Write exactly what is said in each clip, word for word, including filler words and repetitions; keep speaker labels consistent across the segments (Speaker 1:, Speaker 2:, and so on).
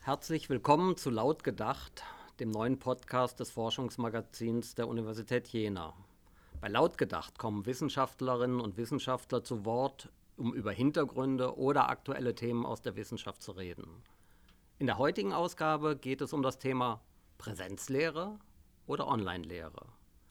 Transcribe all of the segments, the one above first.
Speaker 1: Herzlich willkommen zu Laut gedacht, dem neuen Podcast des Forschungsmagazins der Universität Jena. Bei Laut gedacht kommen Wissenschaftlerinnen und Wissenschaftler zu Wort, um über Hintergründe oder aktuelle Themen aus der Wissenschaft zu reden. In der heutigen Ausgabe geht es um das Thema Präsenzlehre oder Online-Lehre.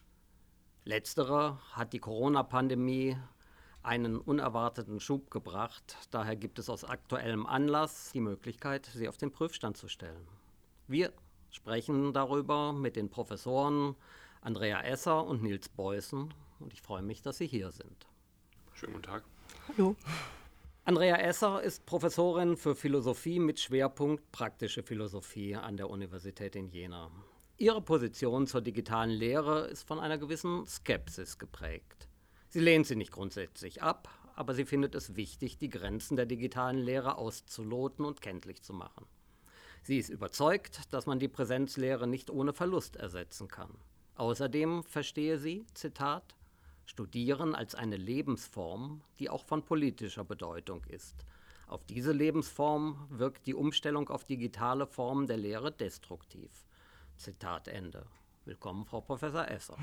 Speaker 1: Letztere hat die Corona-Pandemie einen unerwarteten Schub gebracht. Daher gibt es aus aktuellem Anlass die Möglichkeit, sie auf den Prüfstand zu stellen. Wir sprechen darüber mit den Professoren Andrea Esser und Nils Beußen und ich freue mich, dass Sie hier sind.
Speaker 2: Schönen guten Tag.
Speaker 3: Hallo.
Speaker 1: Andrea Esser ist Professorin für Philosophie mit Schwerpunkt praktische Philosophie an der Universität in Jena. Ihre Position zur digitalen Lehre ist von einer gewissen Skepsis geprägt. Sie lehnt sie nicht grundsätzlich ab, aber sie findet es wichtig, die Grenzen der digitalen Lehre auszuloten und kenntlich zu machen. Sie ist überzeugt, dass man die Präsenzlehre nicht ohne Verlust ersetzen kann. Außerdem verstehe sie, Zitat, Studieren als eine Lebensform, die auch von politischer Bedeutung ist. Auf diese Lebensform wirkt die Umstellung auf digitale Formen der Lehre destruktiv. Zitat Ende. Willkommen, Frau Professor Esser.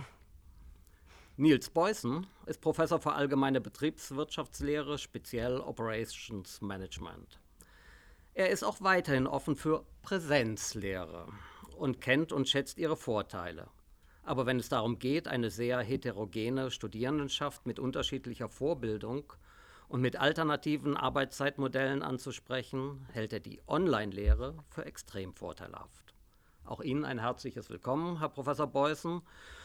Speaker 1: Nils Beußen ist Professor für allgemeine Betriebswirtschaftslehre, speziell Operations Management. Er ist auch weiterhin offen für Präsenzlehre und kennt und schätzt ihre Vorteile. Aber wenn es darum geht, eine sehr heterogene Studierendenschaft mit unterschiedlicher Vorbildung und mit alternativen Arbeitszeitmodellen anzusprechen, hält er die Online-Lehre für extrem vorteilhaft. Auch Ihnen ein herzliches Willkommen, Herr Professor Beußen.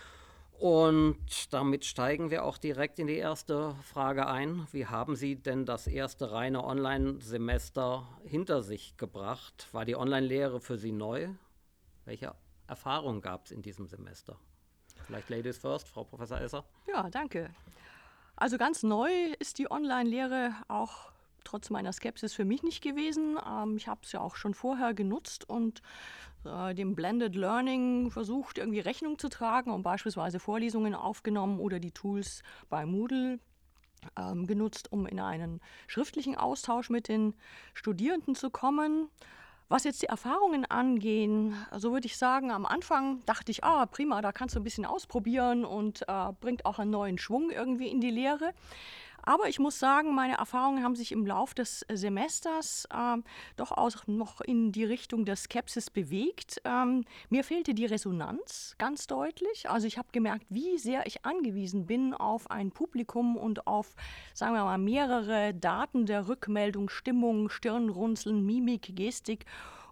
Speaker 1: Und damit steigen wir auch direkt in die erste Frage ein. Wie haben Sie denn das erste reine Online-Semester hinter sich gebracht? War die Online-Lehre für Sie neu? Welche Erfahrungen gab es in diesem Semester? Vielleicht Ladies first, Frau Professor Esser.
Speaker 3: Ja, danke. Also ganz neu ist die Online-Lehre auch trotz meiner Skepsis für mich nicht gewesen. Ähm, ich habe es ja auch schon vorher genutzt und äh, dem Blended Learning versucht, irgendwie Rechnung zu tragen und beispielsweise Vorlesungen aufgenommen oder die Tools bei Moodle ähm, genutzt, um in einen schriftlichen Austausch mit den Studierenden zu kommen. Was jetzt die Erfahrungen angehen, so würde ich sagen, am Anfang dachte ich, ah prima, da kannst du ein bisschen ausprobieren und äh, bringt auch einen neuen Schwung irgendwie in die Lehre. Aber ich muss sagen, meine Erfahrungen haben sich im Laufe des Semesters äh, doch auch noch in die Richtung der Skepsis bewegt. Ähm, mir fehlte die Resonanz ganz deutlich. Also ich habe gemerkt, wie sehr ich angewiesen bin auf ein Publikum und auf, sagen wir mal, mehrere Daten der Rückmeldung, Stimmung, Stirnrunzeln, Mimik, Gestik,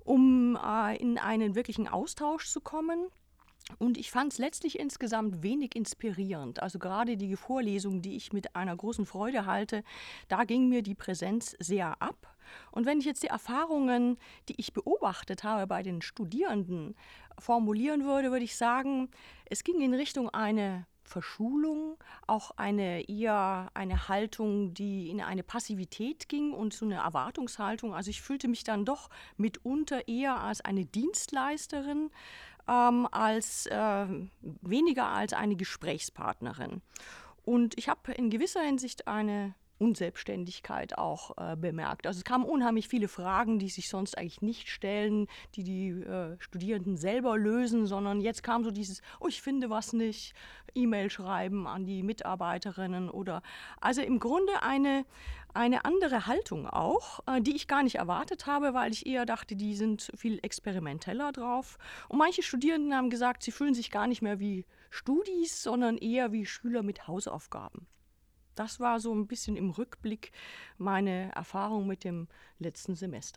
Speaker 3: um äh, in einen wirklichen Austausch zu kommen. Und ich fand es letztlich insgesamt wenig inspirierend. Also gerade die Vorlesungen, die ich mit einer großen Freude halte, da ging mir die Präsenz sehr ab. Und wenn ich jetzt die Erfahrungen, die ich beobachtet habe bei den Studierenden, formulieren würde, würde ich sagen, es ging in Richtung eine Verschulung, auch eine eher eine Haltung, die in eine Passivität ging und so eine Erwartungshaltung. Also ich fühlte mich dann doch mitunter eher als eine Dienstleisterin, ähm, als äh, weniger als eine Gesprächspartnerin. Und ich habe in gewisser Hinsicht eine Unselbstständigkeit auch äh, bemerkt. Also es kamen unheimlich viele Fragen, die sich sonst eigentlich nicht stellen, die die äh, Studierenden selber lösen, sondern jetzt kam so dieses, oh, ich finde was nicht, E-Mail schreiben an die Mitarbeiterinnen oder, also im Grunde eine, eine andere Haltung auch, äh, die ich gar nicht erwartet habe, weil ich eher dachte, die sind viel experimenteller drauf. Und manche Studierenden haben gesagt, sie fühlen sich gar nicht mehr wie Studis, sondern eher wie Schüler mit Hausaufgaben. Das war so ein bisschen im Rückblick meine Erfahrung mit dem letzten Semester.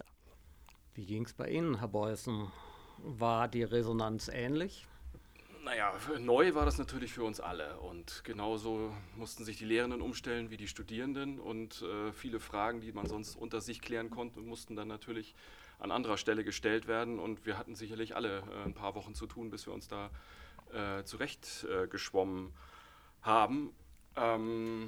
Speaker 1: Wie ging es bei Ihnen, Herr Beußen? War die Resonanz ähnlich?
Speaker 2: Naja, neu war das natürlich für uns alle und genauso mussten sich die Lehrenden umstellen wie die Studierenden und äh, viele Fragen, die man sonst unter sich klären konnte, mussten dann natürlich an anderer Stelle gestellt werden und wir hatten sicherlich alle äh, ein paar Wochen zu tun, bis wir uns da äh, zurecht äh, geschwommen haben. Ähm,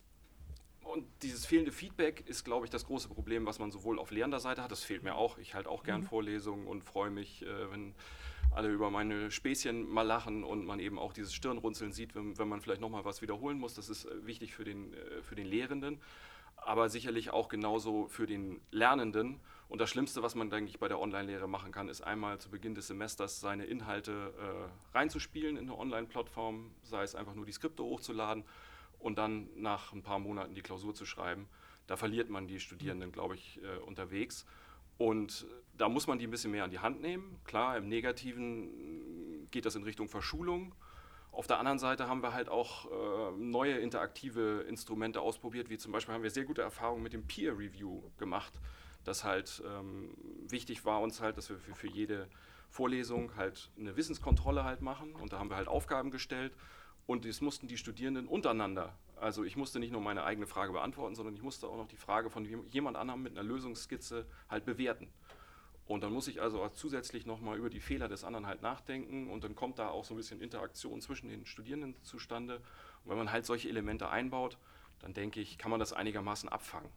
Speaker 2: Und dieses fehlende Feedback ist, glaube ich, das große Problem, was man sowohl auf lehrender Seite hat, das fehlt mir auch. Ich halte auch gern mhm. Vorlesungen und freue mich, äh, wenn alle über meine Späßchen mal lachen und man eben auch dieses Stirnrunzeln sieht, wenn, wenn man vielleicht nochmal was wiederholen muss. Das ist äh, wichtig für den, äh, für den Lehrenden, aber sicherlich auch genauso für den Lernenden. Und das Schlimmste, was man, denke ich, bei der Online-Lehre machen kann, ist einmal zu Beginn des Semesters seine Inhalte äh, reinzuspielen in eine Online-Plattform, sei es einfach nur die Skripte hochzuladen und dann nach ein paar Monaten die Klausur zu schreiben. Da verliert man die Studierenden, glaube ich, äh, unterwegs. Und da muss man die ein bisschen mehr an die Hand nehmen. Klar, im Negativen geht das in Richtung Verschulung. Auf der anderen Seite haben wir halt auch äh, neue interaktive Instrumente ausprobiert, wie zum Beispiel haben wir sehr gute Erfahrungen mit dem Peer Review gemacht. Das halt ähm, wichtig war uns halt, dass wir für, für jede Vorlesung halt eine Wissenskontrolle halt machen und da haben wir halt Aufgaben gestellt und das mussten die Studierenden untereinander. Also ich musste nicht nur meine eigene Frage beantworten, sondern ich musste auch noch die Frage von jemand anderem mit einer Lösungsskizze halt bewerten. Und dann muss ich also auch zusätzlich nochmal über die Fehler des anderen halt nachdenken und dann kommt da auch so ein bisschen Interaktion zwischen den Studierenden zustande. Und wenn man halt solche Elemente einbaut, dann denke ich, kann man das einigermaßen abfangen.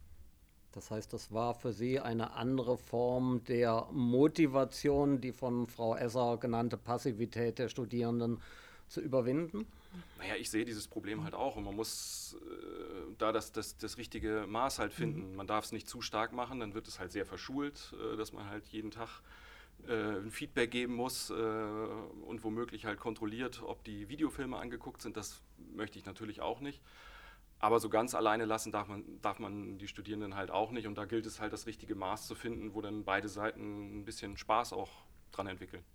Speaker 1: Das heißt, das war für Sie eine andere Form der Motivation, die von Frau Esser genannte Passivität der Studierenden zu überwinden?
Speaker 2: Naja, ich sehe dieses Problem halt auch und man muss äh, da das, das, das richtige Maß halt finden. Mhm. Man darf es nicht zu stark machen, dann wird es halt sehr verschult, äh, dass man halt jeden Tag äh, ein Feedback geben muss äh, und womöglich halt kontrolliert, ob die Videofilme angeguckt sind. Das möchte ich natürlich auch nicht. Aber so ganz alleine lassen darf man, darf man die Studierenden halt auch nicht und da gilt es halt das richtige Maß zu finden, wo dann beide Seiten ein bisschen Spaß auch dran entwickeln.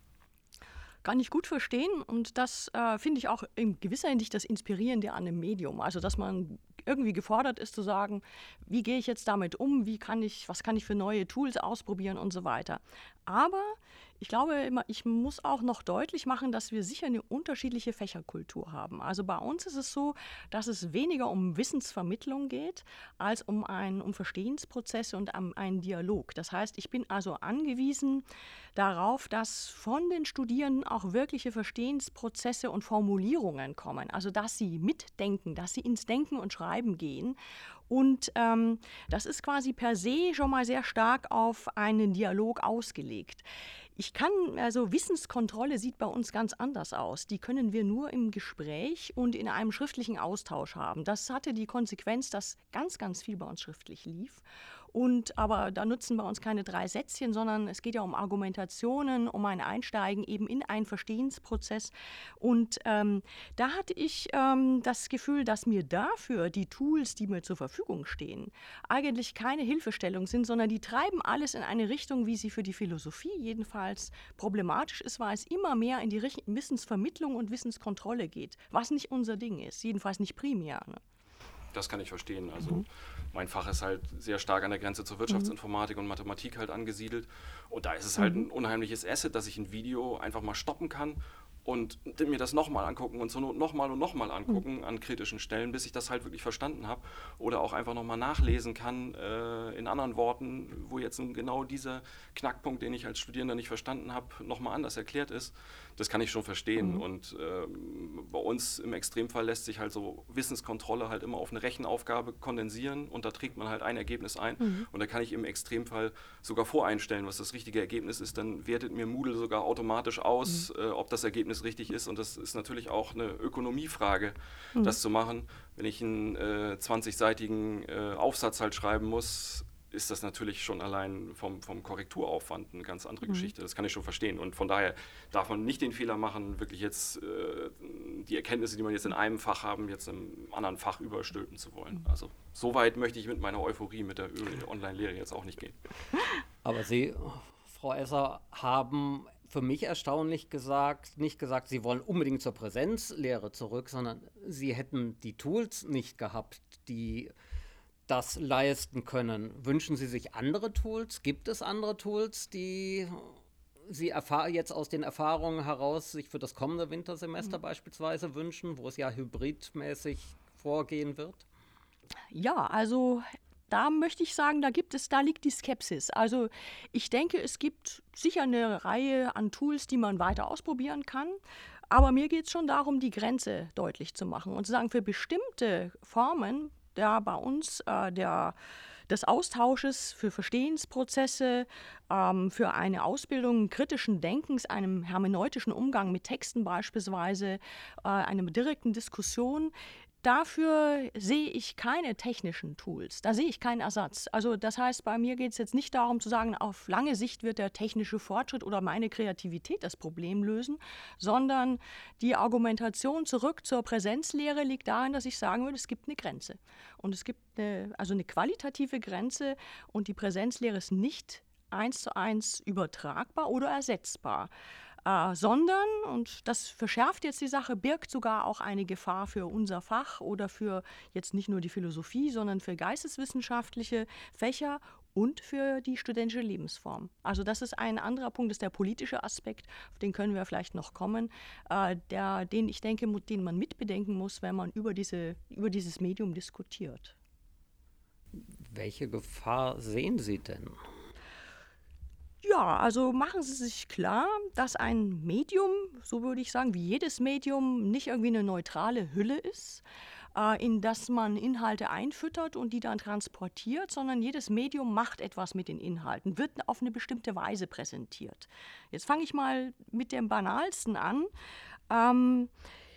Speaker 3: Kann ich gut verstehen und das äh, finde ich auch in gewisser Hinsicht das Inspirierende an dem Medium. Also dass man irgendwie gefordert ist zu sagen, wie gehe ich jetzt damit um, wie kann ich, was kann ich für neue Tools ausprobieren und so weiter. Aber ich glaube immer, ich muss auch noch deutlich machen, dass wir sicher eine unterschiedliche Fächerkultur haben. Also bei uns ist es so, dass es weniger um Wissensvermittlung geht, als um, ein, um Verstehensprozesse und um einen Dialog. Das heißt, ich bin also angewiesen darauf, dass von den Studierenden auch wirkliche Verstehensprozesse und Formulierungen kommen. Also dass sie mitdenken, dass sie ins Denken und Schreiben gehen. Und ähm, das ist quasi per se schon mal sehr stark auf einen Dialog ausgelegt. Ich kann, also Wissenskontrolle sieht bei uns ganz anders aus. Die können wir nur im Gespräch und in einem schriftlichen Austausch haben. Das hatte die Konsequenz, dass ganz, ganz viel bei uns schriftlich lief. Und, aber da nutzen bei uns keine drei Sätzchen, sondern es geht ja um Argumentationen, um ein Einsteigen eben in einen Verstehensprozess. Und ähm, da hatte ich ähm, das Gefühl, dass mir dafür die Tools, die mir zur Verfügung stehen, eigentlich keine Hilfestellung sind, sondern die treiben alles in eine Richtung, wie sie für die Philosophie jedenfalls problematisch ist, weil es immer mehr in die Richt- Wissensvermittlung und Wissenskontrolle geht, was nicht unser Ding ist, jedenfalls nicht primär. Ne?
Speaker 2: Das kann ich verstehen. Also mhm. mein Fach ist halt sehr stark an der Grenze zur Wirtschaftsinformatik mhm. und Mathematik halt angesiedelt. Und da ist es halt mhm. ein unheimliches Asset, dass ich ein Video einfach mal stoppen kann und mir das nochmal angucken und zur Not nochmal und nochmal angucken mhm. an kritischen Stellen, bis ich das halt wirklich verstanden habe. Oder auch einfach nochmal nachlesen kann äh, in anderen Worten, wo jetzt genau dieser Knackpunkt, den ich als Studierender nicht verstanden habe, nochmal anders erklärt ist. Das kann ich schon verstehen. Mhm. Und ähm, bei uns im Extremfall lässt sich halt so Wissenskontrolle halt immer auf eine Rechenaufgabe kondensieren und da trägt man halt ein Ergebnis ein. Mhm. Und da kann ich im Extremfall sogar voreinstellen, was das richtige Ergebnis ist. Dann wertet mir Moodle sogar automatisch aus, mhm. äh, ob das Ergebnis richtig ist. Und das ist natürlich auch eine Ökonomiefrage, mhm. das zu machen. Wenn ich einen äh, zwanzigseitigen äh, Aufsatz halt schreiben muss, ist das natürlich schon allein vom, vom Korrekturaufwand eine ganz andere mhm. Geschichte. Das kann ich schon verstehen. Und von daher darf man nicht den Fehler machen, wirklich jetzt äh, die Erkenntnisse, die man jetzt in einem Fach haben, jetzt im anderen Fach überstülpen zu wollen. Mhm. Also so weit möchte ich mit meiner Euphorie mit der Online-Lehre jetzt auch nicht gehen.
Speaker 1: Aber Sie, Frau Esser, haben für mich erstaunlich gesagt, nicht gesagt, Sie wollen unbedingt zur Präsenzlehre zurück, sondern Sie hätten die Tools nicht gehabt, die das leisten können. Wünschen Sie sich andere Tools? Gibt es andere Tools, die Sie erfahr- jetzt aus den Erfahrungen heraus sich für das kommende Wintersemester mhm. beispielsweise wünschen, wo es ja hybridmäßig vorgehen wird?
Speaker 3: Ja, also da möchte ich sagen, da gibt es, da liegt die Skepsis. Also ich denke, es gibt sicher eine Reihe an Tools, die man weiter ausprobieren kann. Aber mir geht es schon darum, die Grenze deutlich zu machen und zu sagen, für bestimmte Formen der bei uns äh, der, des Austausches für Verstehensprozesse, ähm, für eine Ausbildung kritischen Denkens, einem hermeneutischen Umgang mit Texten beispielsweise, äh, einer direkten Diskussion, dafür sehe ich keine technischen Tools, da sehe ich keinen Ersatz. Also das heißt, bei mir geht es jetzt nicht darum zu sagen, auf lange Sicht wird der technische Fortschritt oder meine Kreativität das Problem lösen, sondern die Argumentation zurück zur Präsenzlehre liegt darin, dass ich sagen würde, es gibt eine Grenze. Und es gibt eine, also eine qualitative Grenze und die Präsenzlehre ist nicht eins zu eins übertragbar oder ersetzbar. Äh, sondern, und das verschärft jetzt die Sache, birgt sogar auch eine Gefahr für unser Fach oder für jetzt nicht nur die Philosophie, sondern für geisteswissenschaftliche Fächer und für die studentische Lebensform. Also das ist ein anderer Punkt, das ist der politische Aspekt, auf den können wir vielleicht noch kommen, äh, der, den ich denke, den man mitbedenken muss, wenn man über, diese, über dieses Medium diskutiert.
Speaker 1: Welche Gefahr sehen Sie denn?
Speaker 3: Ja, also machen Sie sich klar, dass ein Medium, so würde ich sagen, wie jedes Medium, nicht irgendwie eine neutrale Hülle ist, äh, in das man Inhalte einfüttert und die dann transportiert, sondern jedes Medium macht etwas mit den Inhalten, wird auf eine bestimmte Weise präsentiert. Jetzt fange ich mal mit dem Banalsten an. Ähm,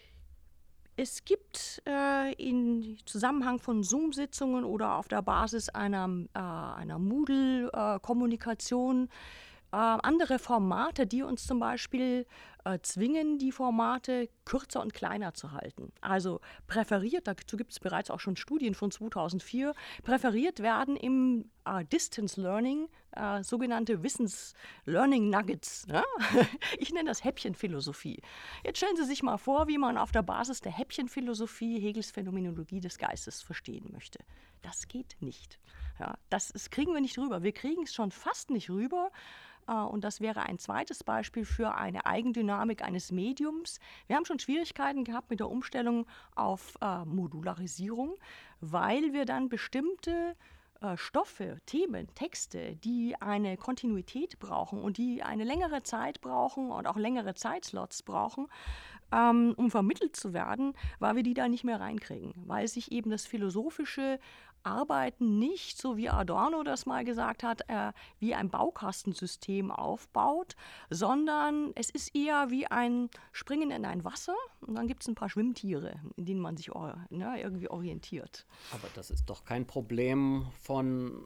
Speaker 3: Es gibt äh, im Zusammenhang von Zoom-Sitzungen oder auf der Basis einer, äh, einer Moodle-Kommunikation äh, andere Formate, die uns zum Beispiel äh, zwingen, die Formate kürzer und kleiner zu halten. Also präferiert, dazu gibt es bereits auch schon Studien von zweitausendvier, präferiert werden im äh, Distance Learning äh, sogenannte Wissens-Learning-Nuggets. Ja? Ich nenne das Häppchenphilosophie. Jetzt stellen Sie sich mal vor, wie man auf der Basis der Häppchenphilosophie Hegels Phänomenologie des Geistes verstehen möchte. Das geht nicht. Ja, das, das kriegen wir nicht rüber. Wir kriegen es schon fast nicht rüber. Und das wäre ein zweites Beispiel für eine Eigendynamik eines Mediums. Wir haben schon Schwierigkeiten gehabt mit der Umstellung auf äh, Modularisierung, weil wir dann bestimmte äh, Stoffe, Themen, Texte, die eine Kontinuität brauchen und die eine längere Zeit brauchen und auch längere Zeitslots brauchen, ähm, um vermittelt zu werden, weil wir die da nicht mehr reinkriegen, weil sich eben das philosophische Arbeiten nicht, so wie Adorno das mal gesagt hat, äh, wie ein Baukastensystem aufbaut, sondern es ist eher wie ein Springen in ein Wasser und dann gibt es ein paar Schwimmtiere, in denen man sich or- ne, irgendwie orientiert.
Speaker 1: Aber das ist doch kein Problem von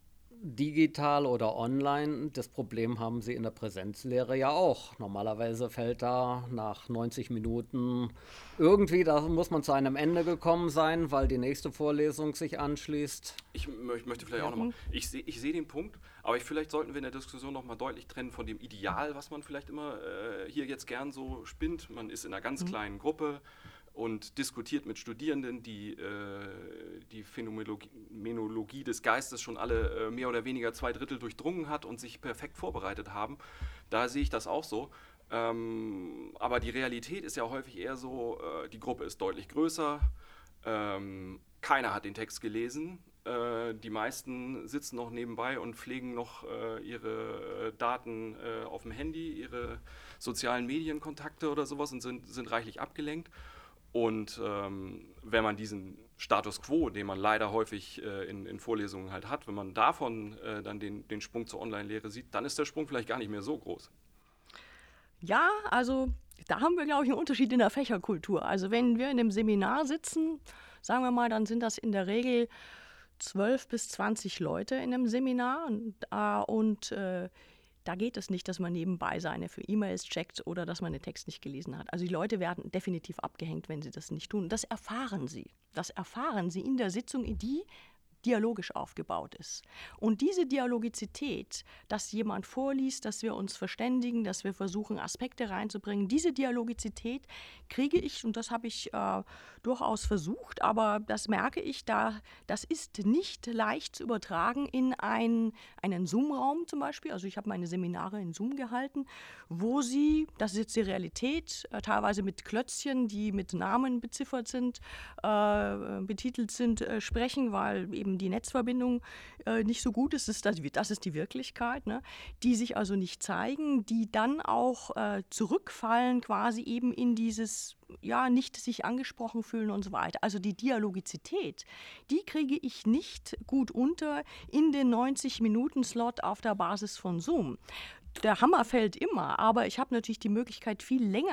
Speaker 1: digital oder online. Das Problem haben Sie in der Präsenzlehre ja auch. Normalerweise fällt da nach neunzig Minuten irgendwie, da muss man zu einem Ende gekommen sein, weil die nächste Vorlesung sich anschließt.
Speaker 2: Ich mö- möchte vielleicht auch nochmal, ich sehe ich seh den Punkt, aber ich, vielleicht sollten wir in der Diskussion nochmal deutlich trennen von dem Ideal, was man vielleicht immer äh, hier jetzt gern so spinnt. Man ist in einer ganz mhm. kleinen Gruppe und diskutiert mit Studierenden, die äh, die Phänomenologie des Geistes schon alle äh, mehr oder weniger zwei Drittel durchdrungen hat und sich perfekt vorbereitet haben. Da sehe ich das auch so. Ähm, aber die Realität ist ja häufig eher so, äh, die Gruppe ist deutlich größer, ähm, keiner hat den Text gelesen, äh, die meisten sitzen noch nebenbei und pflegen noch äh, ihre Daten äh, auf dem Handy, ihre sozialen Medienkontakte oder sowas und sind, sind reichlich abgelenkt. Und ähm, wenn man diesen Status quo, den man leider häufig äh, in, in Vorlesungen halt hat, wenn man davon äh, dann den, den Sprung zur Online-Lehre sieht, dann ist der Sprung vielleicht gar nicht mehr so groß.
Speaker 3: Ja, also da haben wir, glaube ich, einen Unterschied in der Fächerkultur. Also wenn wir in einem Seminar sitzen, sagen wir mal, dann sind das in der Regel zwölf bis zwanzig Leute in einem Seminar und, äh, und äh, da geht es nicht, dass man nebenbei seine für E-Mails checkt oder dass man den Text nicht gelesen hat. Also die Leute werden definitiv abgehängt, wenn sie das nicht tun. Das erfahren sie. Das erfahren sie in der Sitzung, in die dialogisch aufgebaut ist. Und diese Dialogizität, dass jemand vorliest, dass wir uns verständigen, dass wir versuchen, Aspekte reinzubringen, diese Dialogizität kriege ich, und das habe ich äh, durchaus versucht, aber das merke ich, da, das ist nicht leicht zu übertragen in ein, einen Zoom-Raum zum Beispiel. Also ich habe meine Seminare in Zoom gehalten, wo sie, das ist jetzt die Realität, äh, teilweise mit Klötzchen, die mit Namen beziffert sind, äh, betitelt sind, äh, sprechen, weil eben die Netzverbindung äh, nicht so gut ist, das ist, das, das ist die Wirklichkeit, ne? Die sich also nicht zeigen, die dann auch äh, zurückfallen quasi eben in dieses, ja, nicht sich angesprochen fühlen und so weiter. Also die Dialogizität, die kriege ich nicht gut unter in den neunzig-Minuten-Slot auf der Basis von Zoom. Der Hammer fällt immer, aber ich habe natürlich die Möglichkeit, viel länger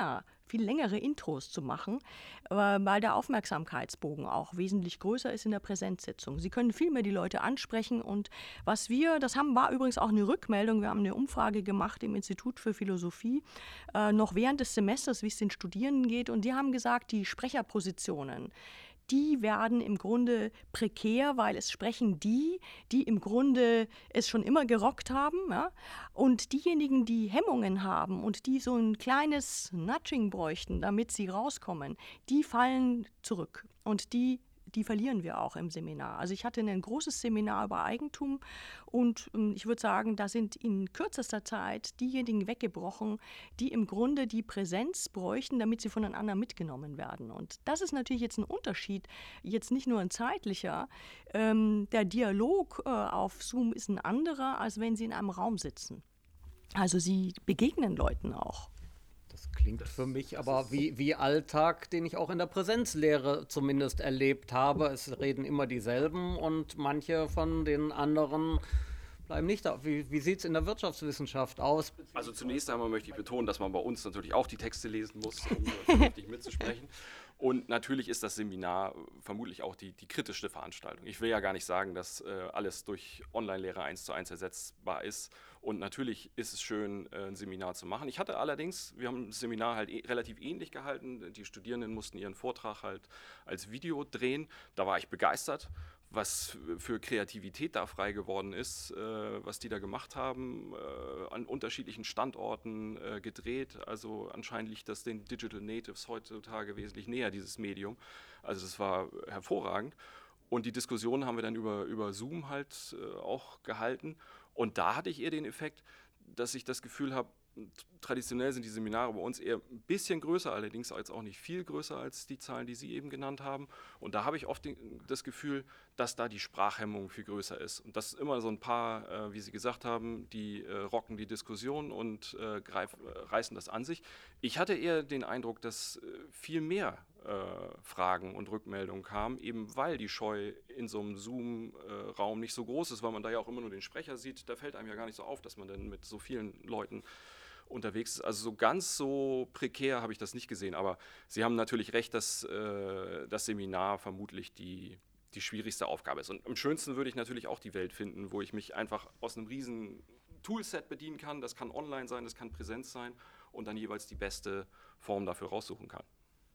Speaker 3: viel längere Intros zu machen, äh, weil der Aufmerksamkeitsbogen auch wesentlich größer ist in der Präsenzsitzung. Sie können viel mehr die Leute ansprechen und was wir, das haben, war übrigens auch eine Rückmeldung, wir haben eine Umfrage gemacht im Institut für Philosophie, äh, noch während des Semesters, wie es den Studierenden geht, und die haben gesagt, die Sprecherpositionen, die werden im Grunde prekär, weil es sprechen die, die im Grunde es schon immer gerockt haben. Ja? Und diejenigen, die Hemmungen haben und die so ein kleines Nudging bräuchten, damit sie rauskommen, die fallen zurück. Und die die verlieren wir auch im Seminar. Also ich hatte ein großes Seminar über Eigentum und ähm, ich würde sagen, da sind in kürzester Zeit diejenigen weggebrochen, die im Grunde die Präsenz bräuchten, damit sie voneinander mitgenommen werden. Und das ist natürlich jetzt ein Unterschied, jetzt nicht nur ein zeitlicher. Ähm, der Dialog äh, auf Zoom ist ein anderer, als wenn sie in einem Raum sitzen. Also sie begegnen Leuten auch.
Speaker 1: Das klingt das, für mich aber wie, wie Alltag, den ich auch in der Präsenzlehre zumindest erlebt habe. Es reden immer dieselben und manche von den anderen bleiben nicht da. Wie, wie sieht es in der Wirtschaftswissenschaft aus?
Speaker 2: Also zunächst einmal möchte ich betonen, dass man bei uns natürlich auch die Texte lesen muss, um vernünftig mitzusprechen. Und natürlich ist das Seminar vermutlich auch die, die kritischste Veranstaltung. Ich will ja gar nicht sagen, dass äh, alles durch Online-Lehre eins zu eins ersetzbar ist. Und natürlich ist es schön, äh, ein Seminar zu machen. Ich hatte allerdings, wir haben das Seminar halt e- relativ ähnlich gehalten. Die Studierenden mussten ihren Vortrag halt als Video drehen. Da war ich begeistert, was für Kreativität da frei geworden ist, äh, was die da gemacht haben, äh, an unterschiedlichen Standorten äh, gedreht. Also anscheinend liegt das den Digital Natives heutzutage wesentlich näher, dieses Medium. Also das war hervorragend. Und die Diskussion haben wir dann über, über Zoom halt äh, auch gehalten. Und da hatte ich eher den Effekt, dass ich das Gefühl habe, traditionell sind die Seminare bei uns eher ein bisschen größer, allerdings als auch nicht viel größer als die Zahlen, die Sie eben genannt haben. Und da habe ich oft den, das Gefühl, dass da die Sprachhemmung viel größer ist. Und das ist immer so ein paar, äh, wie Sie gesagt haben, die äh, rocken die Diskussion und äh, greif, äh, reißen das an sich. Ich hatte eher den Eindruck, dass äh, viel mehr äh, Fragen und Rückmeldungen kamen, eben weil die Scheu in so einem Zoom-Raum äh, nicht so groß ist, weil man da ja auch immer nur den Sprecher sieht. Da fällt einem ja gar nicht so auf, dass man dann mit so vielen Leuten unterwegs ist. Also so ganz so prekär habe ich das nicht gesehen, aber Sie haben natürlich recht, dass äh, das Seminar vermutlich die, die schwierigste Aufgabe ist. Und am schönsten würde ich natürlich auch die Welt finden, wo ich mich einfach aus einem riesen Toolset bedienen kann. Das kann online sein, das kann Präsenz sein und dann jeweils die beste Form dafür raussuchen kann.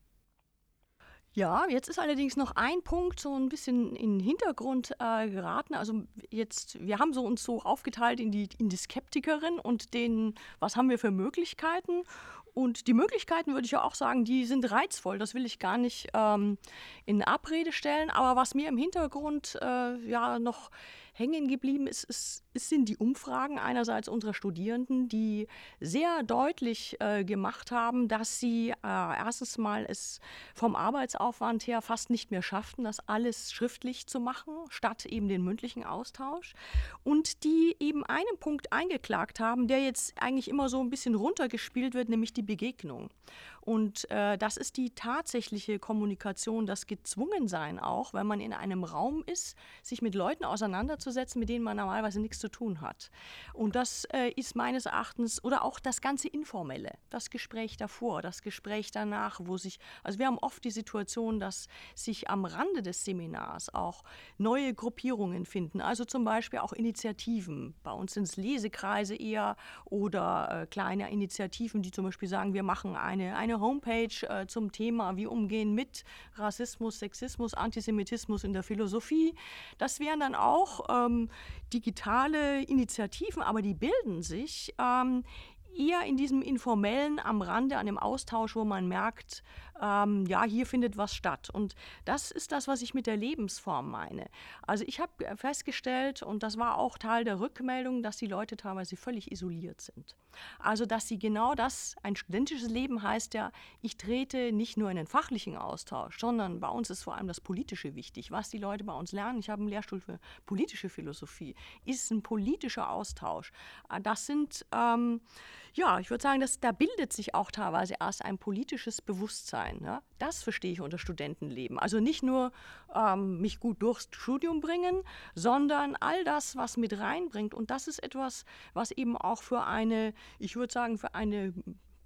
Speaker 3: Ja, jetzt ist allerdings noch ein Punkt so ein bisschen in den Hintergrund äh, geraten. Also jetzt, wir haben so uns so aufgeteilt in die, in die Skeptikerin und den, was haben wir für Möglichkeiten? Und die Möglichkeiten, würde ich ja auch sagen, die sind reizvoll. Das will ich gar nicht ähm, in Abrede stellen. Aber was mir im Hintergrund äh, ja noch hängen geblieben ist, ist, ist, sind die Umfragen einerseits unserer Studierenden, die sehr deutlich äh, gemacht haben, dass sie äh, erstens mal es vom Arbeitsaufwand her fast nicht mehr schafften, das alles schriftlich zu machen, statt eben den mündlichen Austausch. Und die eben einen Punkt eingeklagt haben, der jetzt eigentlich immer so ein bisschen runtergespielt wird, nämlich die Begegnung. Und äh, das ist die tatsächliche Kommunikation, das Gezwungensein auch, wenn man in einem Raum ist, sich mit Leuten auseinanderzusetzen, mit denen man normalerweise nichts zu tun hat. Und das äh, ist meines Erachtens, oder auch das ganze Informelle, das Gespräch davor, das Gespräch danach, wo sich, also wir haben oft die Situation, dass sich am Rande des Seminars auch neue Gruppierungen finden, also zum Beispiel auch Initiativen. Bei uns sind es Lesekreise eher oder äh, kleine Initiativen, die zum Beispiel sagen, wir machen eine, eine Homepage äh, zum Thema, wie umgehen mit Rassismus, Sexismus, Antisemitismus in der Philosophie. Das wären dann auch ähm, digitale Initiativen, aber die bilden sich ähm, eher in diesem informellen am Rande, an dem Austausch, wo man merkt, ähm, ja, hier findet was statt. Und das ist das, was ich mit der Lebensform meine. Also ich habe festgestellt, und das war auch Teil der Rückmeldung, dass die Leute teilweise völlig isoliert sind. Also dass sie genau das, ein studentisches Leben heißt ja, ich trete nicht nur in den fachlichen Austausch, sondern bei uns ist vor allem das Politische wichtig. Was die Leute bei uns lernen, ich habe einen Lehrstuhl für politische Philosophie, ist ein politischer Austausch. Das sind, ähm, ja, ich würde sagen, dass, da bildet sich auch teilweise erst ein politisches Bewusstsein. Ja? Das verstehe ich unter Studentenleben. Also nicht nur ähm, mich gut durchs Studium bringen, sondern all das, was mit reinbringt. Und das ist etwas, was eben auch für eine, ich würde sagen, für eine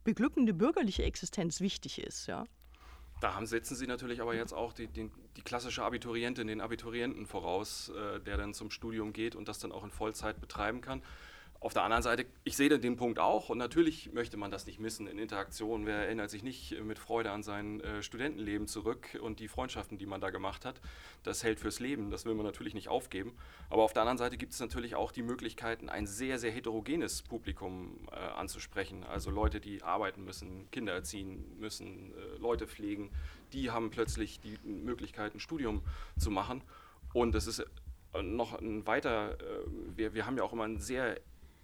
Speaker 3: beglückende bürgerliche Existenz wichtig ist, ja.
Speaker 2: Da setzen Sie natürlich aber jetzt auch die, die, die klassische Abiturientin, den Abiturienten voraus, äh, der dann zum Studium geht und das dann auch in Vollzeit betreiben kann. Auf der anderen Seite, ich sehe den Punkt auch und natürlich möchte man das nicht missen in Interaktion. Wer erinnert sich nicht mit Freude an sein äh, Studentenleben zurück und die Freundschaften, die man da gemacht hat, das hält fürs Leben, das will man natürlich nicht aufgeben. Aber auf der anderen Seite gibt es natürlich auch die Möglichkeiten, ein sehr, sehr heterogenes Publikum äh, anzusprechen. Also Leute, die arbeiten müssen, Kinder erziehen müssen, äh, Leute pflegen, die haben plötzlich die Möglichkeit, ein Studium zu machen. Und es ist noch ein weiter, äh, wir, wir haben ja auch immer ein sehr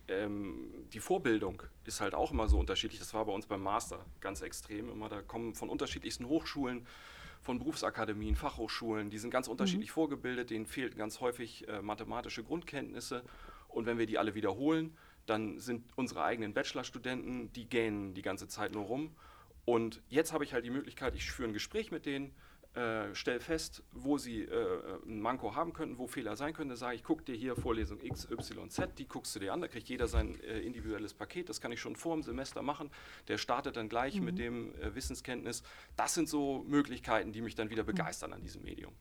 Speaker 2: die Vorbildung ist halt auch immer so unterschiedlich. Das war bei uns beim Master ganz extrem. Immer, da kommen von unterschiedlichsten Hochschulen, von Berufsakademien, Fachhochschulen, die sind ganz unterschiedlich mhm. vorgebildet, denen fehlen ganz häufig äh, mathematische Grundkenntnisse. Und wenn wir die alle wiederholen, dann sind unsere eigenen Bachelorstudenten, die gähnen die ganze Zeit nur rum. Und jetzt habe ich halt die Möglichkeit, ich führe ein Gespräch mit denen, Äh, stell fest, wo sie äh, ein Manko haben könnten, wo Fehler sein könnten, sage ich, guck dir hier Vorlesung X, Y, Z, die guckst du dir an, da kriegt jeder sein äh, individuelles Paket, das kann ich schon vor dem Semester machen, der startet dann gleich mhm. mit dem äh, Wissenskenntnis. Das sind so Möglichkeiten, die mich dann wieder begeistern an diesem Medium.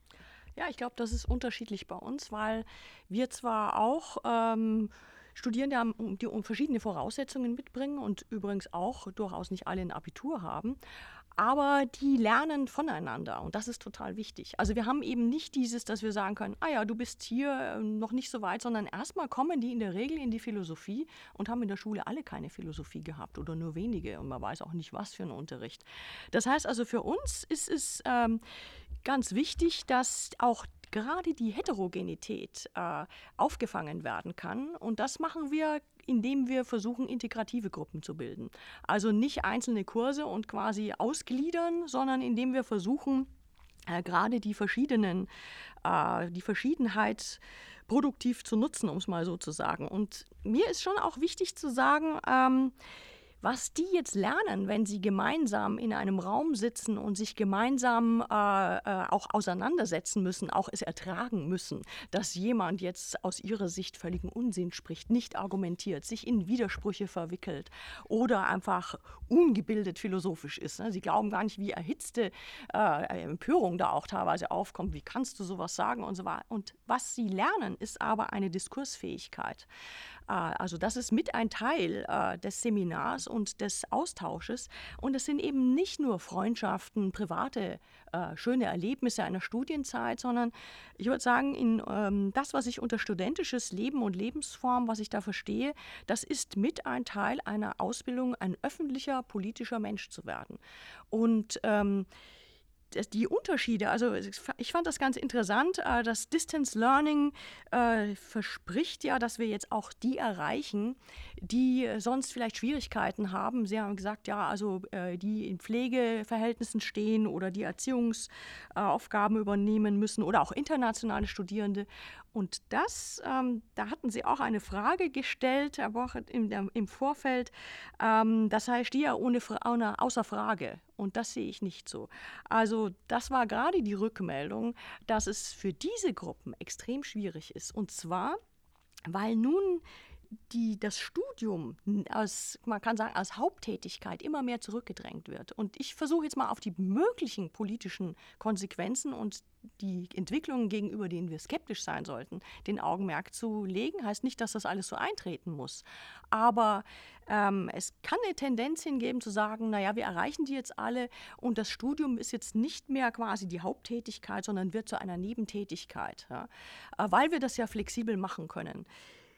Speaker 3: Ja, ich glaube, das ist unterschiedlich bei uns, weil wir zwar auch ähm, Studierende haben, die verschiedene Voraussetzungen mitbringen und übrigens auch durchaus nicht alle ein Abitur haben, aber die lernen voneinander und das ist total wichtig. Also wir haben eben nicht dieses, dass wir sagen können, ah ja, du bist hier noch nicht so weit, sondern erstmal kommen die in der Regel in die Philosophie und haben in der Schule alle keine Philosophie gehabt oder nur wenige und man weiß auch nicht, was für ein Unterricht. Das heißt also für uns ist es ähm, ganz wichtig, dass auch gerade die Heterogenität äh, aufgefangen werden kann und das machen wir, indem wir versuchen, integrative Gruppen zu bilden. Also nicht einzelne Kurse und quasi ausgliedern, sondern indem wir versuchen, äh, gerade die verschiedenen, äh, die Verschiedenheit produktiv zu nutzen, um es mal so zu sagen. Und mir ist schon auch wichtig zu sagen, ähm, was die jetzt lernen, wenn sie gemeinsam in einem Raum sitzen und sich gemeinsam äh, äh, auch auseinandersetzen müssen, auch es ertragen müssen, dass jemand jetzt aus ihrer Sicht völligen Unsinn spricht, nicht argumentiert, sich in Widersprüche verwickelt oder einfach ungebildet philosophisch ist. Ne? Sie glauben gar nicht, wie erhitzte äh, Empörung da auch teilweise aufkommt. Wie kannst du sowas sagen und so weiter. Und was sie lernen, ist aber eine Diskursfähigkeit. Also das ist mit ein Teil äh, des Seminars und des Austausches. Und es sind eben nicht nur Freundschaften, private, äh, schöne Erlebnisse einer Studienzeit, sondern ich würde sagen, in, ähm, das, was ich unter studentisches Leben und Lebensform, was ich da verstehe, das ist mit ein Teil einer Ausbildung, ein öffentlicher, politischer Mensch zu werden. Und ähm, die Unterschiede, also ich fand das ganz interessant, das Distance Learning äh, verspricht ja, dass wir jetzt auch die erreichen, die sonst vielleicht Schwierigkeiten haben. Sie haben gesagt, ja, also äh, die in Pflegeverhältnissen stehen oder die Erziehungsaufgaben äh, übernehmen müssen oder auch internationale Studierende. Und das, ähm, da hatten Sie auch eine Frage gestellt, Herr Borchert, im, im Vorfeld. Ähm, das heißt, die ja ohne, ohne, außer Frage. Und das sehe ich nicht so. Also das war gerade die Rückmeldung, dass es für diese Gruppen extrem schwierig ist. Und zwar, weil nun die, das Studium als, man kann sagen, als Haupttätigkeit immer mehr zurückgedrängt wird. Und ich versuche jetzt mal auf die möglichen politischen Konsequenzen und die Entwicklungen, gegenüber denen wir skeptisch sein sollten, den Augenmerk zu legen. Heißt nicht, dass das alles so eintreten muss. Aber ähm, es kann eine Tendenz hingeben zu sagen, naja, wir erreichen die jetzt alle und das Studium ist jetzt nicht mehr quasi die Haupttätigkeit, sondern wird zu einer Nebentätigkeit, ja? Weil wir das ja flexibel machen können.